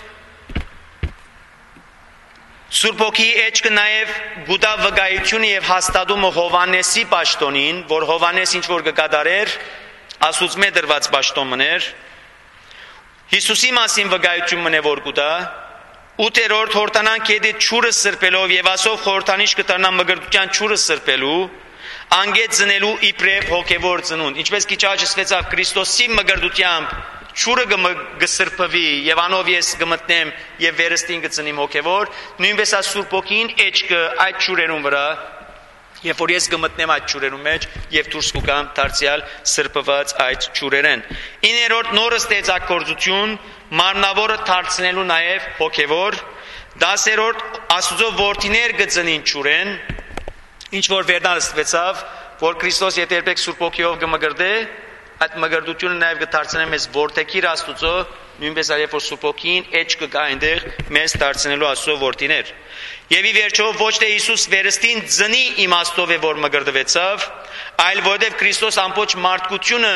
Սուրբ Հոգի էջքը նաև գուտա վկայությունը եւ հաստատումը Հովանեսի պաշտոնին, որ Հովանես ինչ որ կկատարեր, Աստծո դրված պաշտոններ, Հիսուսի մասին վկայություն մնե որ գուտա, 8-րդ հորտանան կեդի ջուրը սրբելով եւ ասով խորհրդանիշ կտանա մգրդության ջուրը սրբելու, անգետ ծնելու իբրև հոգևոր ծնունդ, ինչպես քիչ աճեցվեցավ Քրիստոսի մգրդությամբ ջուրը գսրբվի եւ անով ես կմտնեմ եւ վերստին կծնիմ հոգևոր, նույնպես է Սուրբ Հոգին էջքը այդ ջուրերուն վրա, երբ որ ես կմտնեմ այդ ջուրերու մեջ եւ դուրս կգամ դարձյալ սրբված այդ ջուրերեն։ 9-րդ նոր ստեղծագործություն մարմնավորը դարձնելու նաև հոգևոր, 10-րդ Աստծո որդիներ գծնին ջուրեն, ինչ որ վերնալստվեցավ, որ Քրիստոս երբեք Սուրբ Հոգիով կմգրդե, այդ մգրդությունը նաև կդարձնե մեզ որդեկիր Աստծո, նույնպես այլ որ Սուրբ Հոգին էջ կգա այնտեղ մեզ դարձնելու Աստծո որդիներ։ Եվ ի վերջո ոչ թե Հիսուս վերստին ծնի իմաստով է որ մգրդվեցավ, այլ որովհետև Քրիստոս ամբողջ մարդկությունը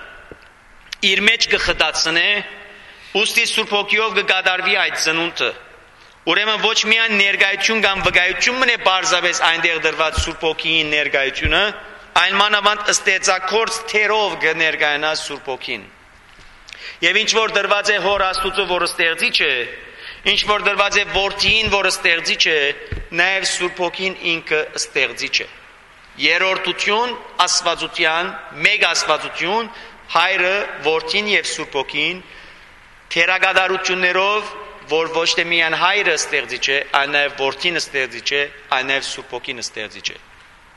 իր մեջ կխտացնե, ուստի Սուրբ Հոգիով կկատարվի այդ ծնունդը։ Ուրեմն ոչ միայն ներկայություն կամ վկայություն մնե բարձավես այնտեղ դրված Սուրբ Հոգիի ներկայությունը, այլ մանավանդ ստեղծագործ թերով կներկայանա Սուրբ Հոգին։ Եվ ինչ որ դրված է Հոր Աստուծո, որը ստեղծիչ է, ինչ որ դրված է Որդին, որը ստեղծիչ է, նաև Սուրբ Հոգին ինքը ստեղծիչ է։ Երրորդություն աստվածության, մեկ աստվածություն, Հայրը, Որդին եւ Սուրբ Հոգին, թերագադարություններով, որ ոչ թե միայն Հայրը ստեղծիչ է, այլ նաև Որդին ստեղծիչ է, այլ նաև Սուրբ Հոգին ստեղծիչ է։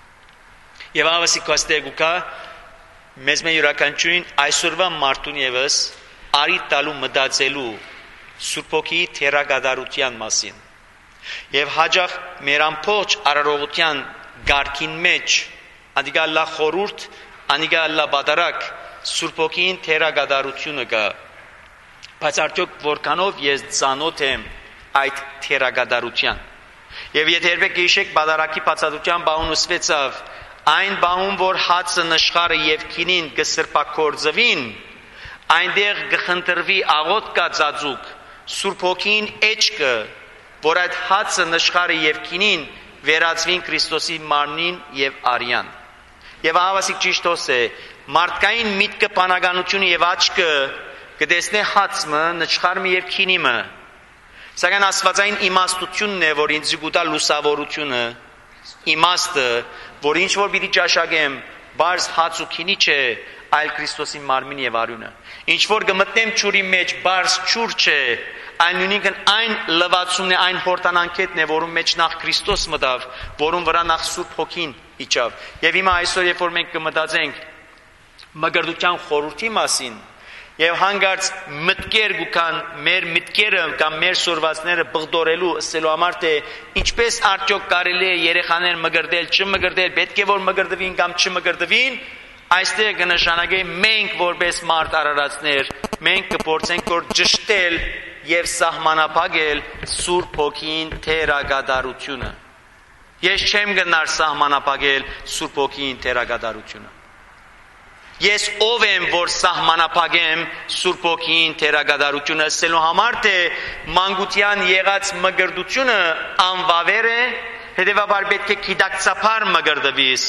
Եվ ավասի կոստեգուկա մեզ մե յուրաքանչյուրին այսօրվա մարդուն եւս արիթ տալու մտածելու Սուրբ Հոգիի թերագադարության մասին։ Եվ հաջող մեր ամբողջ արարողության գարքին մեջ անդիգա լա խորուրդ, անդիգա լա բادرակ Սուրբ Հոգին թերագադարությունը կա։ Բայց արդյոք որքանով ես ծանոթ եմ այդ թերագադարության։ Եվ եթե երբեք հիշեք բադարակի բացատրության բահուն ուսվեցավ այն բահուն, որ հացը, նշխարը եւ քինին կսրբակորձվին, այնտեղ կխնդրվի աղոթք ծածուկ, Սուրբ Հոգին էջքը, որ այդ հացը, նշխարը եւ քինին վերածվին Քրիստոսի մարմնին եւ արյան։ Եվ ահավասիկ ճիշտ է, մարդկային միտքը, բանականությունը եւ աչքը կտեսնե հացը, նշխարը եւ քինիմը, սակայն աստվածային իմաստությունն է, որ ինձ գուտա լուսավորությունը, իմաստը, որ ինչ որ պիտի ճաշակեմ, բարձ հաց ու քինի չէ, այլ Քրիստոսի մարմին եւ արյունը։ Ինչ որ կմտնեմ ջուրի մեջ, բարձ ջուր չէ, այլ նույնիսկ այն լվացումն է, այն հորտանանքետն է, որում մեջ նախ Քրիստոս մտավ, որում վրա նախ Սուրբ Հոգին իջավ։ Եվ հիմա այսօր, երբ որ մենք կմտածենք մգրտության խորհրդի մասին, եւ հանգարց մտքեր գուքան մեր մտքերը կամ մեր սորվածները բղդորելու ասելու համար թե ինչպես արդյոք կարելի է երեխաներ մգրտել, չմգրտել, պետք է որ մգրտվին կամ չմգրտվին, այստեղ կնշանակե մենք որպես մարդ արարածներ մենք կփորձենք որ ճշտել եւ սահմանափակել Սուրբ Հոգին թերագադարությունը։ Ես չեմ գնար սահմանափակել Սուրբ Հոգին թերագադարությունը։ Ես ով եմ, որ սահմանափակեմ Սուրբ Հոգին թերագադարությունը, ասելու համար թե մանկության եղած մգրտությունը անվավեր է, հետևաբար պետք է գիտակցաբար մգրտվիս։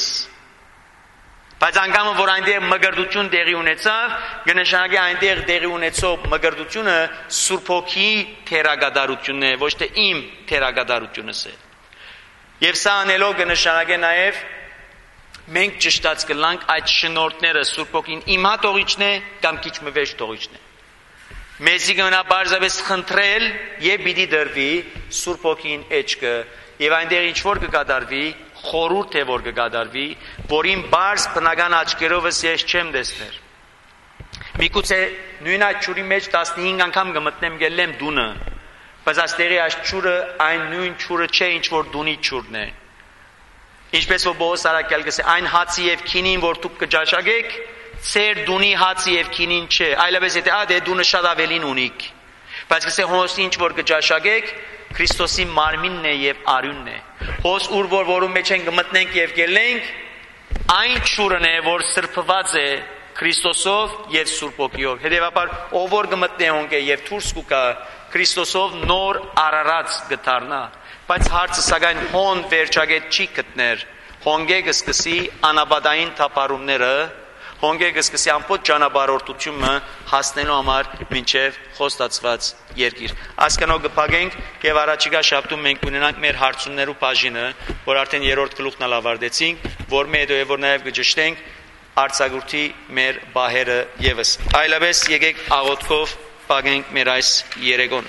Բայց անգամ որ այնտեղ մգրտություն տեղի ունեցավ, կնշանակի այնտեղ տեղի ունեցող մգրտությունը Սուրբ Հոգի թերագադարությունն է, ոչ թե իմ թերագադարությունս է։ Եվ սա անելով կնշանակի նաև մենք ճշտած կլանք այդ շնորհները Սուրբ Հոգին իմ հա տողիչն է կամ քիչ մվեջ տողիչն է։ Մեզի գնա բարձրապես խնդրել եւ պիտի դրվի Սուրբ Հոգին էջքը եւ այնտեղ ինչ որ կկատարվի, խորհուրդ է որ կկատարվի, որին բարձ բնական աչքերովս ես չեմ տեսներ։ Միգուցե նույն այդ ջուրի մեջ 15 անգամ կմտնեմ գելեմ դունը, բայց այստեղի այս ջուրը այն նույն ջուրը չէ, ինչ որ դունի ջուրն է։ Ինչպես որ Պողոս Արաքյալ կսե, այն հացի եւ քինին, որ դուք կճաշակեք, ծեր դունի հացի եւ քինին չէ, այլապես եթե ադե դունը շատ ավելին ունիք։ Բայց կսե հոսի ինչ որ կճաշակեք, Քրիստոսի մարմինն է եւ արյունն է։ Հոս ուր որում մեջ ենք մտնենք եւ գելենք, այն ջուրն է, որ սրբված է Քրիստոսով եւ Սուրբ Հոգիով։ Հետեւաբար ով որ կմտնե հոնք է եւ դուրս կգա Քրիստոսով նոր արարած կդառնա։ Բայց հարցը սակայն հոն վերջագետ չի գտներ, հոնգե կսկսի անաբադային թափառումները, հոնգե կսկսի ամբողջ ճանապարհորդությունը հասնելու համար մինչև խոստացված երկիր։ Ասկանով կփակենք եւ առաջիկա շաբթում մենք ունենանք մեր հարցումներու բաժինը, որ արդեն 3-րդ գլուխն ավարտեցինք, որ մեդո եւ որ նաեւ կճշտենք արձակուրդի մեր բահերը եւս։ Այլապես եկեք աղոթքով փակենք մեր այս երեկոն։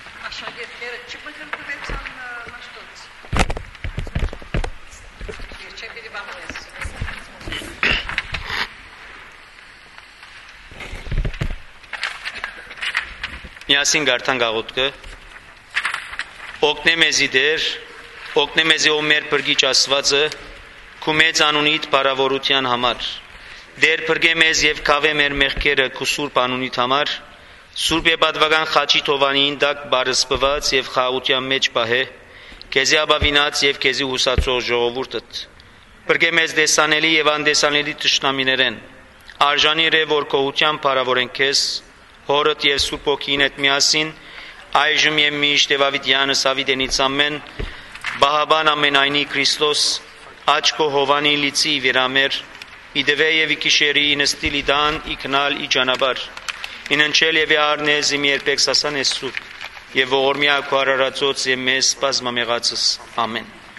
Միասին գարտանք աղոթքը։ Օգնե մեզի Տեր, օգնե մեզի ով մեր փրկիչ Աստվածը, քու մեծ անունիդ բարավորության համար։ Տեր փրկե մեզ եւ քավե մեր մեղքերը քու սուրբ անունիդ համար։ Սուրբ եւ պատվական խաչի թովանին տակ բարսպված եւ խաղաղության մեջ պահե, քեզի աբավինած եւ քեզի հուսացող ժողովուրդդ։ Փրկե մեզ դեսանելի եւ անդեսանելի թշնամիներեն։ Արժանի է որ քոհության փառավորենք քեզ, Հորդ եւ Սուրբ Հոգին հետ միասին, այժմ եւ միշտ եւ ավիտյանս ավիտենից ամեն, բահաբան ամենայնի Քրիստոս, աչքո հովանի լիցի վիրամեր, իդվե եւ իքիշերի ինստիլի դան իքնալ իջանաբար, ինընչել եւ արնեզ իմ երբեք սասան է Սուրբ, եւ ողորմյա քո արարածոց եւ մեզ բազմամեղացս, ամեն։